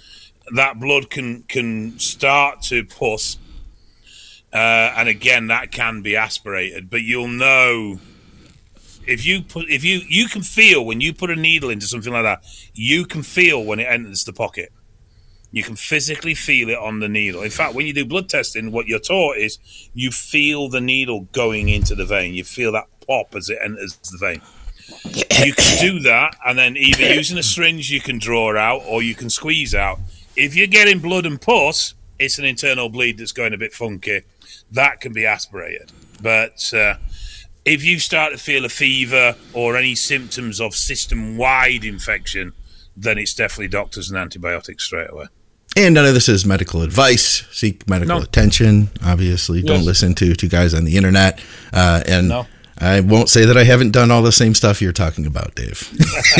that blood can can start to pus, uh, and again that can be aspirated. But you'll know if you put if you you can feel when you put a needle into something like that. You can feel when it enters the pocket. You can physically feel it on the needle. In fact, when you do blood testing, what you're taught is you feel the needle going into the vein. You feel that pop as it enters the vein. You can do that, and then either using a syringe you can draw out or you can squeeze out. If you're getting blood and pus, it's an internal bleed that's going a bit funky. That can be aspirated. But uh, if you start to feel a fever or any symptoms of system-wide infection, then it's definitely doctors and antibiotics straight away. And none of this is medical advice. Seek medical no. attention. Obviously, yes. Don't listen to two guys on the internet. Uh, and no. I won't say that I haven't done all the same stuff you're talking about, Dave.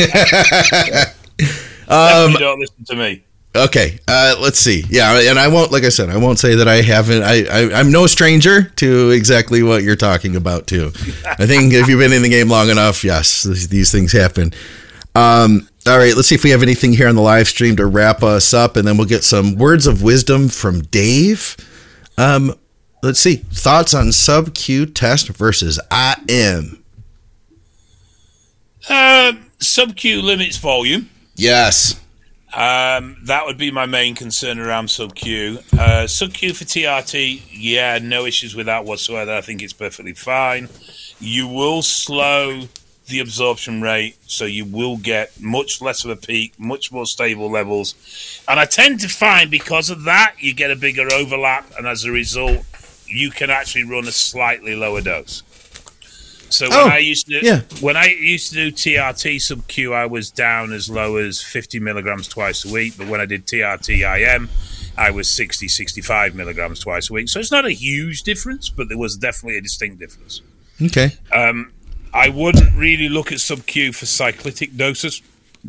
um, don't listen to me. Okay, uh, let's see. Yeah, and I won't, like I said, I won't say that I haven't. I, I, I'm no stranger to exactly what you're talking about, too. I think if you've been in the game long enough, yes, these, these things happen. Um, all right, let's see if we have anything here on the live stream to wrap us up, and then we'll get some words of wisdom from Dave. Um, let's see. Thoughts on sub-Q test versus I M? Uh, sub-Q limits volume. Yes. Um, that would be my main concern around sub-Q. Uh, sub-Q for T R T, yeah, no issues with that whatsoever. I think it's perfectly fine. You will slow the absorption rate, so you will get much less of a peak, much more stable levels. And I tend to find because of that, you get a bigger overlap, and as a result, you can actually run a slightly lower dose. So when oh, I used to yeah. when I used to do T R T sub-Q, I was down as low as fifty milligrams twice a week. But when I did T R T I M, I was sixty, sixty-five milligrams twice a week. So it's not a huge difference, but there was definitely a distinct difference. Okay. Um, I wouldn't really look at sub-Q for cyclitic doses.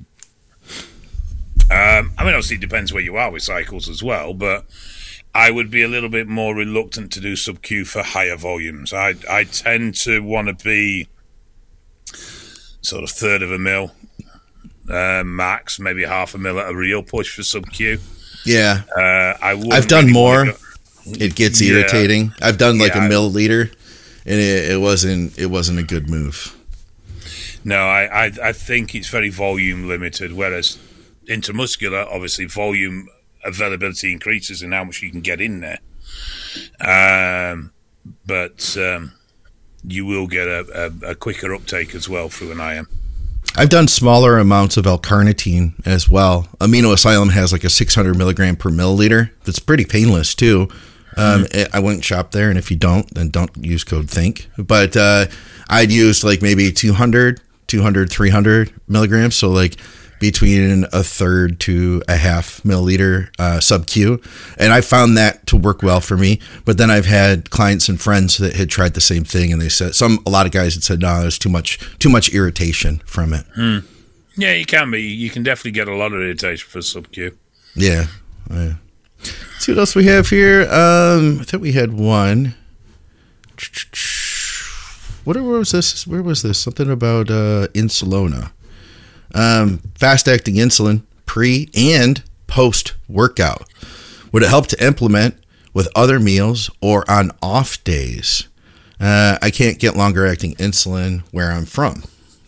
Um, I mean, obviously it depends where you are with cycles as well, but I would be a little bit more reluctant to do sub-Q for higher volumes. I I tend to want to be sort of third of a mil uh, max, maybe half a mil at a real push for sub-Q. Yeah, uh, I I've done really more. Go- it gets yeah. irritating. I've done like yeah, a milliliter, and it, it wasn't it wasn't a good move. No, I, I I think it's very volume limited, whereas intramuscular, obviously volume availability increases in how much you can get in there. Um, but um, you will get a, a, a quicker uptake as well through an I M. I've done smaller amounts of L-carnitine as well. Amino Asylum has like a six hundred milligram per milliliter. That's pretty painless too. Um, mm-hmm. I wouldn't shop there, and if you don't, then don't use code THINK. But uh, I'd use like maybe two hundred, two hundred, three hundred milligrams. So like between a third to a half milliliter uh, sub-Q. And I found that to work well for me. But then I've had clients and friends that had tried the same thing, and they said, some a lot of guys had said, no, there's too much too much irritation from it. Hmm. Yeah, you can be. You can definitely get a lot of irritation for sub-Q. Yeah. yeah. Let's see what else we have here. Um, I thought we had one. What where was this? Where was this? Something about uh, Insulona. Um, fast-acting insulin pre and post-workout. Would it help to implement with other meals or on off days? Uh, I can't get longer-acting insulin where I'm from.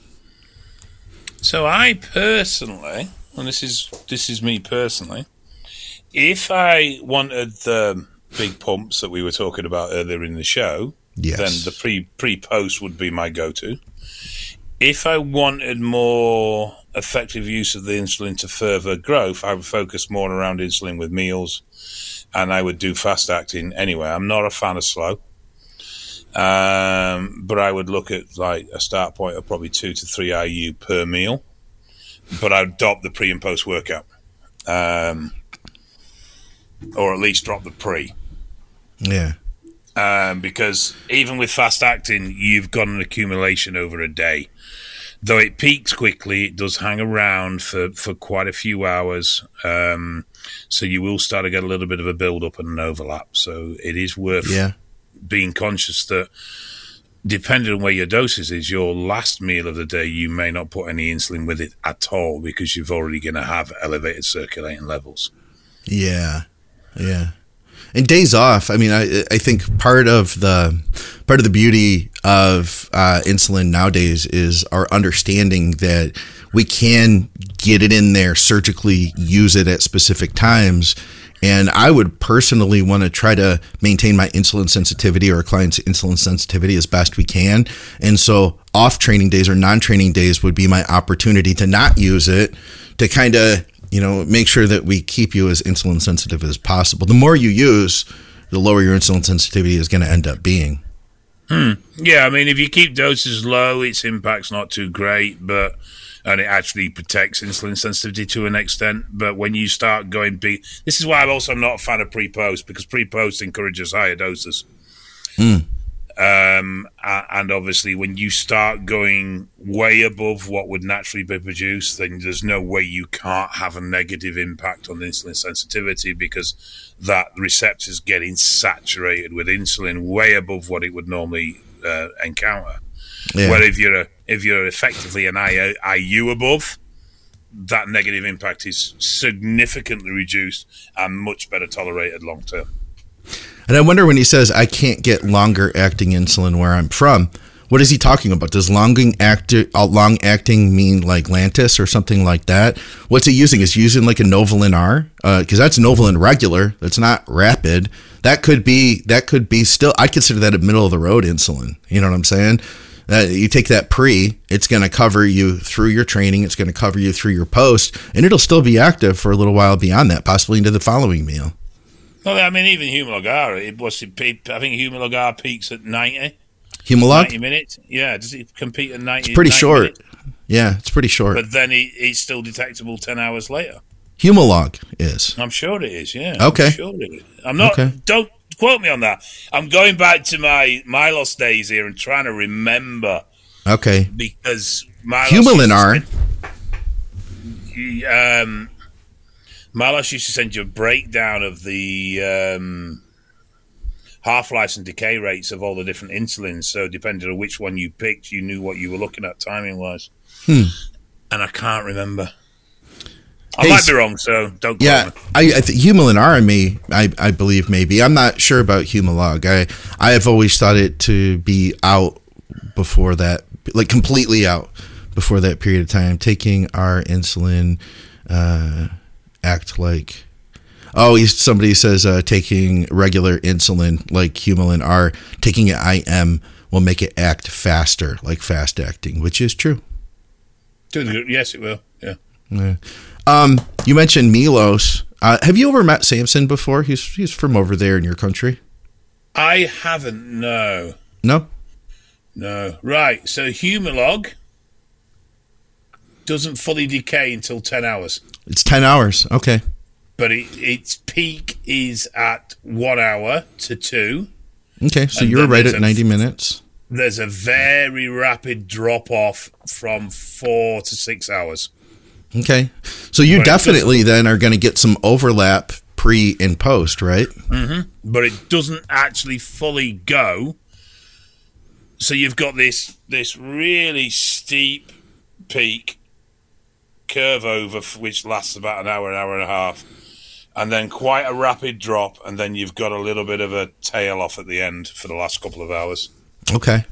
So I personally, and this is this is me personally, if I wanted the big pumps that we were talking about earlier in the show, yes. then the pre pre-post would be my go-to. If I wanted more effective use of the insulin to further growth, I would focus more around insulin with meals, and I would do fast-acting anyway. I'm not a fan of slow, um, but I would look at like a start point of probably two to three I U per meal, but I'd drop the pre and post-workout, um, or at least drop the pre. Yeah. Um, because even with fast-acting, you've got an accumulation over a day. Though it peaks quickly, it does hang around for, for quite a few hours. Um, so you will start to get a little bit of a build-up and an overlap. So it is worth yeah. being conscious that depending on where your doses is, your last meal of the day, you may not put any insulin with it at all because you're already going to have elevated circulating levels. Yeah, yeah. And days off. I mean, I I think part of the part of the beauty of uh, insulin nowadays is our understanding that we can get it in there surgically, use it at specific times. And I would personally want to try to maintain my insulin sensitivity or a client's insulin sensitivity as best we can. And so off training days or non-training days would be my opportunity to not use it, to kind of, you know, make sure that we keep you as insulin sensitive as possible. The more you use, the lower your insulin sensitivity is going to end up being. Hmm. Yeah, I mean, if you keep doses low, its impact's not too great, but and it actually protects insulin sensitivity to an extent. But when you start going big, this is why I'm also not a fan of pre-post, because pre-post encourages higher doses. Mm. Um, and obviously, when you start going way above what would naturally be produced, then there's no way you can't have a negative impact on insulin sensitivity, because that receptor is getting saturated with insulin way above what it would normally uh, encounter. Yeah. Where if you're a, if you're effectively an I U above, that negative impact is significantly reduced and much better tolerated long term. And I wonder, when he says I can't get longer acting insulin where I'm from, what is he talking about? Does long act uh, long acting mean like Lantus or something like that? What's he using? Is he using like a Novolin R? Because uh, that's Novolin regular. That's not rapid. That could be that could be still. I consider that a middle of the road insulin. You know what I'm saying? Uh, you take that pre, it's going to cover you through your training. It's going to cover you through your post, and it'll still be active for a little while beyond that, possibly into the following meal. Well, I mean, even Humalog R, it was, it, I think Humalog R peaks at ninety. Humalog? ninety minutes. Yeah, does it compete at ninety? It's pretty short. Minutes? Yeah, it's pretty short. But then it, it's still detectable ten hours later. Humalog is. I'm sure it is, yeah. Okay. I'm sure it is. I'm not, okay. Don't quote me on that. I'm going back to my Milos days here and trying to remember. Okay. Because Milos Humulin R. Um, Milos used to send you a breakdown of the um, half-lives and decay rates of all the different insulins. So depending on which one you picked, you knew what you were looking at timing-wise. Hmm. And I can't remember. I hey, might be wrong, so don't quote yeah, me. I, I think Humulin R, I, may, I, I believe maybe. I'm not sure about Humalog. I, I have always thought it to be out before that, like completely out before that period of time. Taking our insulin, uh, act like, oh, he's, somebody says uh, taking regular insulin like Humulin R, taking it I M will make it act faster, like fast acting, which is true. Yes, it will. Yeah. Yeah. Um, you mentioned Milos. Uh, have you ever met Samson before? He's he's from over there in your country. I haven't. No. No. No. Right. So Humalog doesn't fully decay until ten hours. It's ten hours. Okay. But it, its peak is at one hour to two. Okay, so you're right at ninety minutes. There's a very rapid drop off from four to six hours. Okay, so you but definitely then are going to get some overlap pre and post, right? Mm-hmm. But it doesn't actually fully go. So you've got this this really steep peak curve over, which lasts about an hour, an hour and a half, and then quite a rapid drop, and then you've got a little bit of a tail off at the end for the last couple of hours. Okay.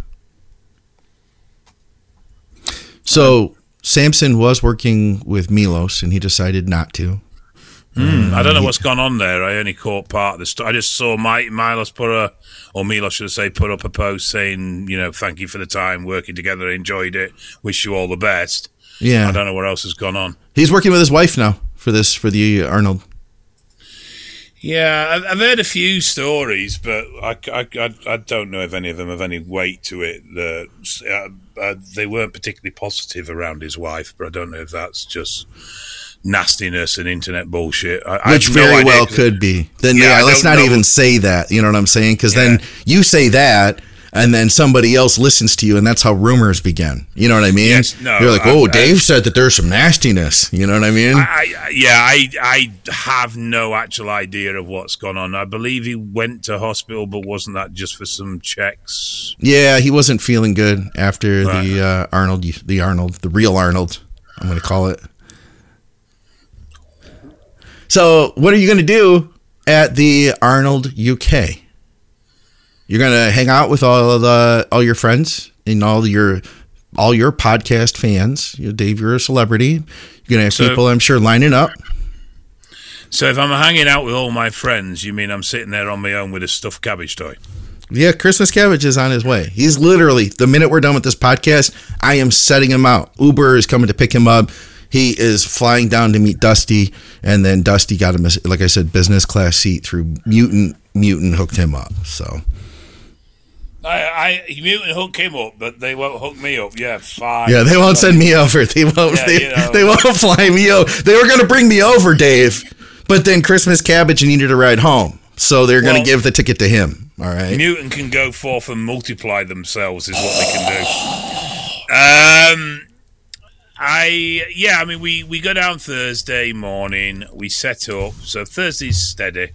So Samson was working with Milos, and he decided not to. Mm, I don't know what's gone on there. I only caught part of the story. I just saw My, Milos put a, or Milos should I say, put up a post saying, you know, thank you for the time working together. Enjoyed it. Wish you all the best. Yeah. I don't know what else has gone on. He's working with his wife now for this, for the Arnold. Yeah, I've heard a few stories, but I, I, I, I don't know if any of them have any weight to it. Uh, uh, they weren't particularly positive around his wife, but I don't know if that's just nastiness and internet bullshit. I, Which I very no well could be. Then yeah, yeah let's not know. even say that. You know what I'm saying? Because yeah. then you say that, and then somebody else listens to you, and that's how rumors begin. You know what I mean? Yes, no, You're like, oh, I, Dave I, said that there's some nastiness. You know what I mean? I, I, yeah, I I have no actual idea of what's gone on. I believe he went to hospital, but wasn't that just for some checks? Yeah, he wasn't feeling good after right. the uh, Arnold, the Arnold, the real Arnold, I'm going to call it. So, what are you going to do at the Arnold U K? You're going to hang out with all of the all your friends and all your all your podcast fans. You know, Dave, you're a celebrity. You're going to have so, people, I'm sure, lining up. So, if I'm hanging out with all my friends, you mean I'm sitting there on my own with a stuffed cabbage toy? Yeah, Christmas Cabbage is on his way. He's literally, the minute we're done with this podcast, I am setting him out. Uber is coming to pick him up. He is flying down to meet Dusty, and then Dusty got him, like I said, business class seat through Mutant. Mutant hooked him up, so. I, I Mutant hooked him up, but they won't hook me up. Yeah, fine. Yeah, they won't send me over. They won't, yeah, they, you know. they won't fly me over. They were going to bring me over, Dave, but then Christmas Cabbage needed a ride home, so they're going to well, give the ticket to him. All right. Mutant can go forth and multiply themselves is what they can do. Um, I yeah, I mean we, we go down Thursday morning. We set up. So Thursday's steady,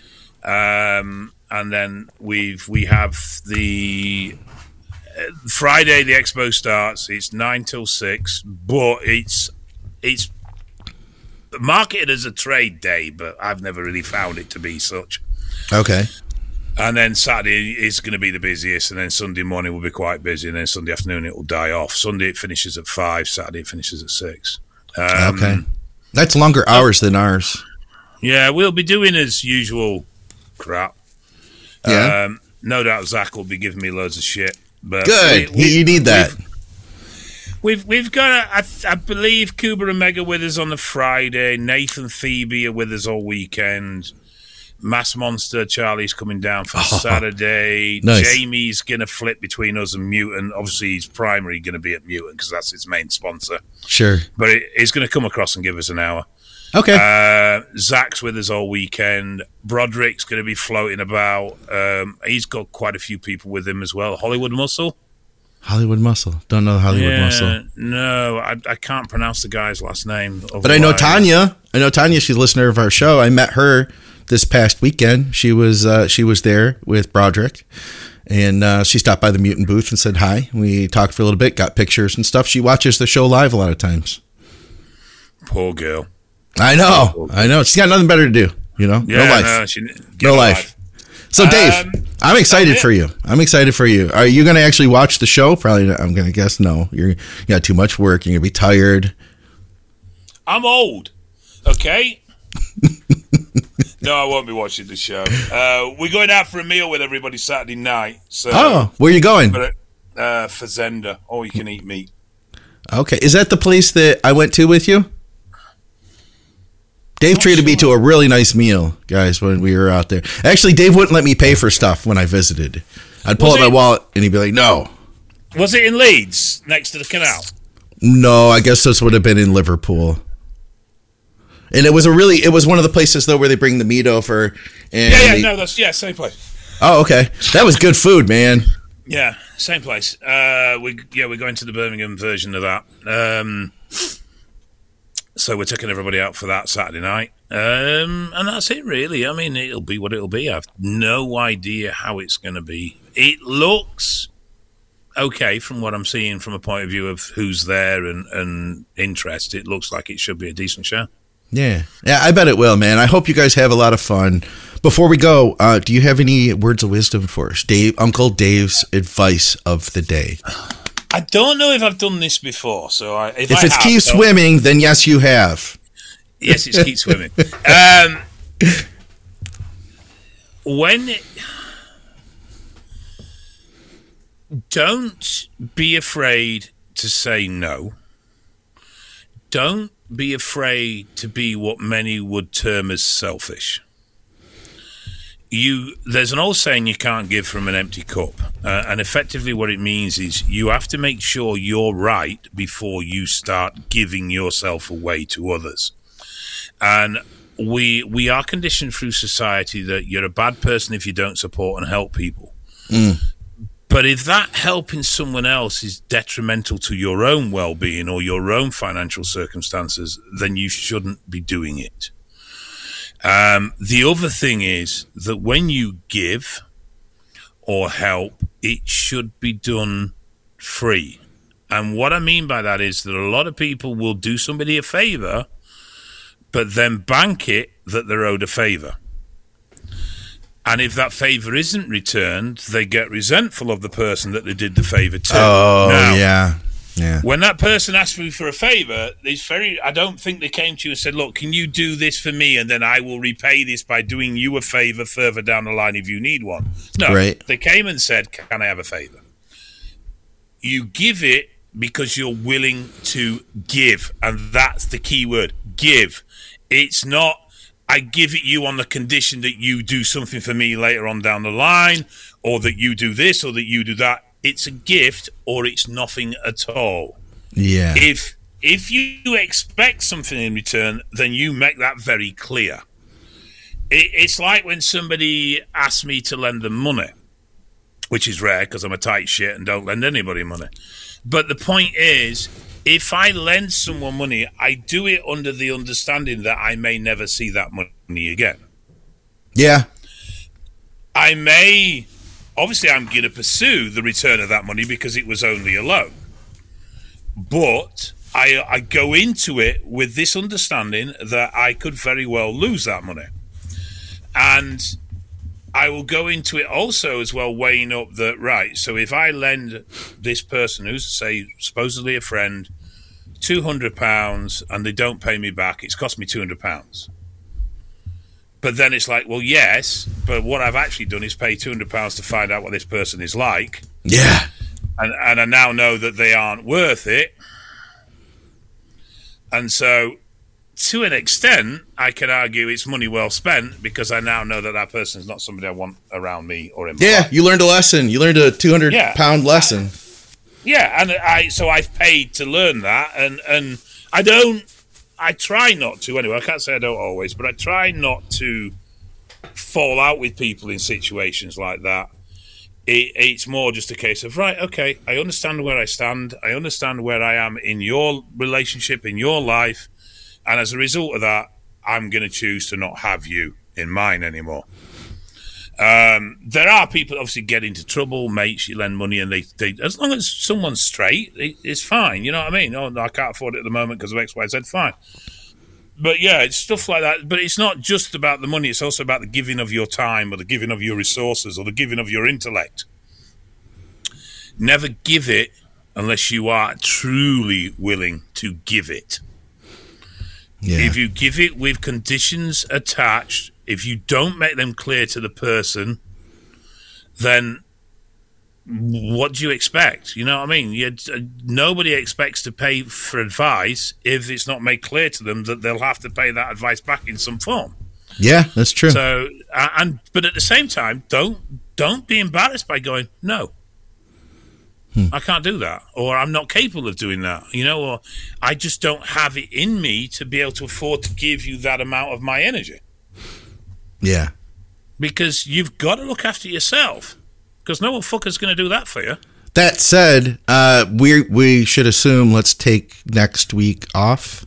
um, and then we've we have the uh, Friday. The expo starts. It's nine till six, but it's it's marketed as a trade day, but I've never really found it to be such. Okay. And then Saturday is going to be the busiest, and then Sunday morning will be quite busy, and then Sunday afternoon it will die off. Sunday it finishes at five, Saturday it finishes at six. Um, okay. That's longer hours than ours. Yeah, we'll be doing as usual crap. Yeah. Um, no doubt Zach will be giving me loads of shit. But Good. We, we, you need that. We've, we've, we've got, a, I, I believe, Kuba and Mega with us on the Friday. Nathan Thebe are with us all weekend. Mass Monster Charlie's coming down for oh, Saturday. Nice. Jamie's going to flip between us and Mutant. Obviously, he's primary going to be at Mutant because that's his main sponsor. Sure. But it, he's going to come across and give us an hour. Okay. Uh, Zach's with us all weekend. Broderick's going to be floating about. Um, he's got quite a few people with him as well. Hollywood Muscle. Hollywood Muscle. Don't know the Hollywood yeah, Muscle. No, I, I can't pronounce the guy's last name. But I know Tanya. I know Tanya. She's a listener of our show. I met her this past weekend. She was uh, she was there with Broderick, and uh, she stopped by the Mutant booth and said hi. We talked for a little bit, got pictures and stuff. She watches the show live a lot of times. Poor girl. I know. I know. She's got nothing better to do. You know, yeah, no life. No, she, no life. So, Dave, um, I'm excited for you. I'm excited for you. Are you going to actually watch the show? Probably not. I'm going to guess no. You're, you got too much work. You're going to be tired. I'm old. Okay. No, I won't be watching the show. Uh, we're going out for a meal with everybody Saturday night. So, oh, where are you going? Uh, Fazenda, all you can eat meat. Okay, is that the place that I went to with you? Dave Not treated sure. me to a really nice meal, guys, when we were out there. Actually, Dave wouldn't let me pay for stuff when I visited. I'd pull Was out it- my wallet and he'd be like, "No, Was it in Leeds, next to the canal? no." I guess this would have been in Liverpool. And it was a really, it was one of the places though where they bring the meat over. And Yeah, yeah, they- no, that's yeah, same place. Oh, okay. That was good food, man. Yeah, same place. Uh, we yeah, we're going to the Birmingham version of that. Um, so we're taking everybody out for that Saturday night, um, and that's it really. I mean, it'll be what it'll be. I've no idea how it's going to be. It looks okay from what I'm seeing from a point of view of who's there and, and interest. It looks like it should be a decent show. Yeah. Yeah, I bet it will, man. I hope you guys have a lot of fun. Before we go, uh, do you have any words of wisdom for us? Dave, Uncle Dave's advice of the day. I don't know if I've done this before, so I, if, If I it's have, keep so- swimming, then yes, you have. Yes, it's keep swimming. Um, when it, don't be afraid to say no. Don't be afraid to be what many would term as selfish. You, there's an old saying, you can't give from an empty cup. Uh, and effectively what it means is you have to make sure you're right before you start giving yourself away to others. And we we are conditioned through society that you're a bad person if you don't support and help people. Mm. But if that helping someone else is detrimental to your own well-being or your own financial circumstances, then you shouldn't be doing it. Um, the other thing is that when you give or help, it should be done free. And what I mean by that is that a lot of people will do somebody a favor, but then bank it that they're owed a favour. And if that favour isn't returned, they get resentful of the person that they did the favour to. Oh, now, yeah. Yeah. When that person asked me for a favour, it's very. I don't think they came to you and said, look, can you do this for me and then I will repay this by doing you a favour further down the line if you need one. No, right. They came and said, can I have a favour? You give it because you're willing to give, and that's the key word, give. It's not, I give it you on the condition that you do something for me later on down the line, or that you do this, or that you do that. It's a gift, or it's nothing at all. Yeah. If if you expect something in return, then you make that very clear. It, it's like when somebody asks me to lend them money, which is rare because I'm a tight shit and don't lend anybody money. But the point is, if I lend someone money, I do it under the understanding that I may never see that money again. Yeah. I may, obviously I'm going to pursue the return of that money because it was only a loan. But I, I go into it with this understanding that I could very well lose that money. And I will go into it also as well weighing up that, right, so if I lend this person who's, say, supposedly a friend, two hundred pounds and they don't pay me back, it's cost me two hundred pounds. But then it's like, well, yes, but what I've actually done is pay two hundred pounds to find out what this person is like. Yeah. And, and I now know that they aren't worth it. And so, to an extent, I can argue it's money well spent because I now know that that person is not somebody I want around me or in my Yeah, life. you learned a lesson. You learned a two hundred Yeah. pound lesson. Yeah, and I so I've paid to learn that, and, and I don't, I try not to anyway. I can't say I don't always, but I try not to fall out with people in situations like that. It, it's more just a case of, right, okay, I understand where I stand. I understand where I am in your relationship, in your life. And as a result of that, I'm going to choose to not have you in mine anymore. Um, there are people obviously get into trouble, mates, you lend money and they, they as long as someone's straight, it, it's fine. You know what I mean? Oh, no, I can't afford it at the moment because of X, Y, Z, fine. But yeah, it's stuff like that. But it's not just about the money. It's also about the giving of your time or the giving of your resources or the giving of your intellect. Never give it unless you are truly willing to give it. Yeah. If you give it with conditions attached, if you don't make them clear to the person, then what do you expect? You know what I mean? You, uh, nobody expects to pay for advice if it's not made clear to them that they'll have to pay that advice back in some form. Yeah, that's true. So, uh, and but at the same time, don't don't be embarrassed by going, no, hmm. I can't do that, or I'm not capable of doing that, you know, or I just don't have it in me to be able to afford to give you that amount of my energy. Yeah. Because you've got to look after yourself, because no fucker's going to do that for you. That said, uh, we we should assume let's take next week off.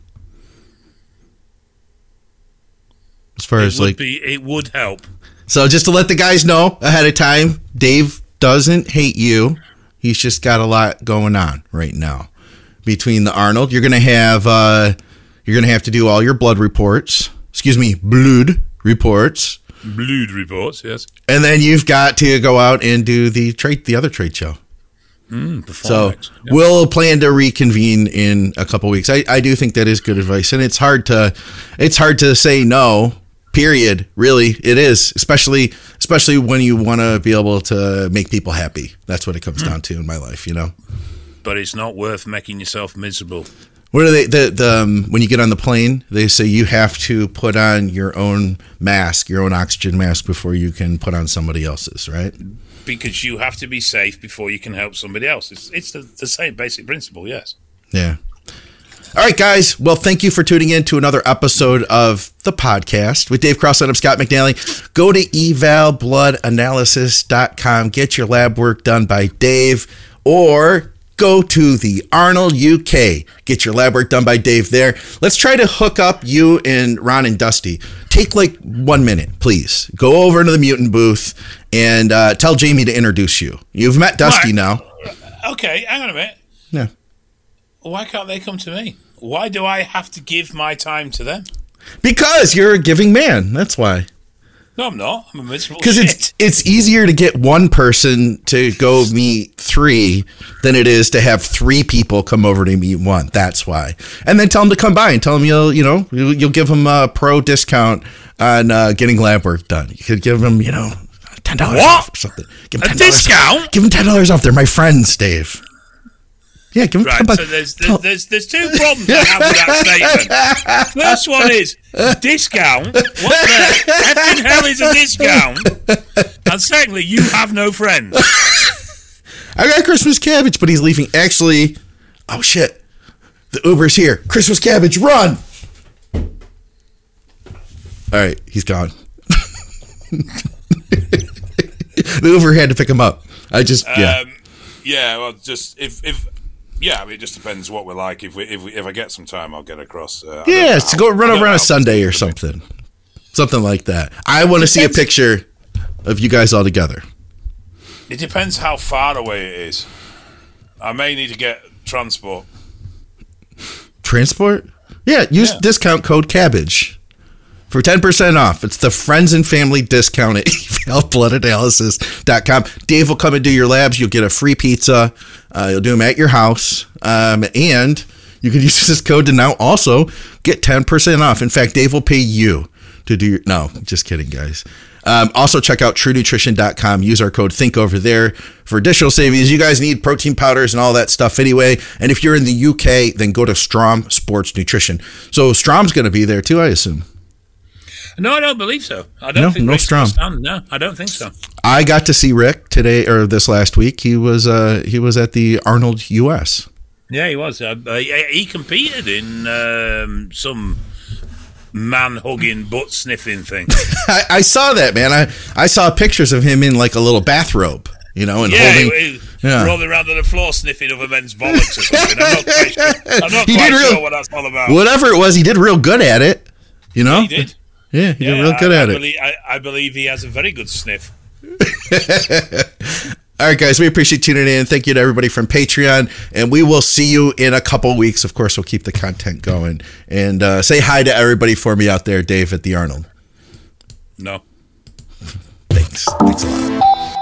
As far It as would like, be, it would help. So just to let the guys know ahead of time, Dave doesn't hate you. He's just got a lot going on right now. Between the Arnold, you're gonna have uh, you're gonna have to do all your blood reports. Excuse me, blood reports. Blood reports, yes. And then you've got to go out and do the trade, the other trade show. Mm, so yep. We'll plan to reconvene in a couple weeks. I, I do think that is good advice, and it's hard to it's hard to say no. Period. Really, it is, especially especially when you want to be able to make people happy. That's what it comes mm. down to in my life, you know. But it's not worth making yourself miserable. What are they? The, the um, when you get on the plane, they say you have to put on your own mask, your own oxygen mask, before you can put on somebody else's, right? Because you have to be safe before you can help somebody else. It's, it's the, the same basic principle, yes. Yeah. All right, guys. Well, thank you for tuning in to another episode of the podcast with Dave Cross and I'm Scott McNally. Go to eval blood analysis dot com. Get your lab work done by Dave, or go to the Arnold U K. Get your lab work done by Dave there. Let's try to hook up you and Ron and Dusty. Take like one minute, please. Go over into the mutant booth and uh, tell Jamie to introduce you. You've met Dusty Why? now. Okay, hang on a minute. Yeah. Why can't they come to me? Why do I have to give my time to them? Because you're a giving man. That's why. No, I'm not. I'm a miserable Because shit. it's it's easier to get one person to go meet three than it is to have three people come over to meet one. That's why. And then tell them to come by and tell them you'll you know you'll, you'll give them a pro discount on uh, getting lab work done. You could give them you know ten dollars off or something. Give them a discount? Off. Give them ten dollars off. They're my friends, Dave. Yeah, give them. Right, so there's there's, there's there's two problems I have with that statement. First one is discount. What the effing hell is a discount? And secondly, you have no friends. I got Christmas cabbage, but he's leaving. Actually, oh shit, the Uber's here. Christmas cabbage, run! All right, he's gone. The Uber had to pick him up. I just yeah. Um, yeah, well, just if if. Yeah, I mean, it just depends what we're like. If we, if we, if I get some time, I'll get across. Uh, yeah, so go run over on a Sunday or something, something like that. I want to see a picture of you guys all together. It depends how far away it is. I may need to get transport. Transport? Yeah, use yeah. discount code CABBAGE for ten percent off. It's the friends and family discount at eval blood analysis dot com. Dave will come and do your labs. You'll get a free pizza. Uh, you'll do them at your house. Um, and you can use this code to now also get ten percent off. In fact, Dave will pay you to do your... No, just kidding, guys. Um, also, check out true nutrition dot com. Use our code THINK over there for additional savings. You guys need protein powders and all that stuff anyway. And if you're in the U K, then go to Strom Sports Nutrition. So Strom's going to be there too, I assume. No, I don't believe so. I don't no, think no Rick's Strom. Stand. No, I don't think so. I got to see Rick today or this last week. He was uh, he was at the Arnold U S. Yeah, he was. Uh, he competed in um, some man-hugging, butt-sniffing thing. I, I saw that, man. I, I saw pictures of him in like a little bathrobe, you know, and yeah, holding... He, he yeah, rolling around on the floor sniffing other men's bollocks or something. I'm not quite sure, I'm not he quite did real, sure what that's all about. Whatever it was, he did real good at it, you know? Yeah, he did. Yeah, he yeah, did real good I, at I it. Believe, I, I believe he has a very good sniff. All right, guys, we appreciate tuning in. Thank you to everybody from Patreon, and we will see you in a couple weeks. Of course, we'll keep the content going. And uh, say hi to everybody for me out there, Dave, at the Arnold. No. Thanks. Thanks a lot.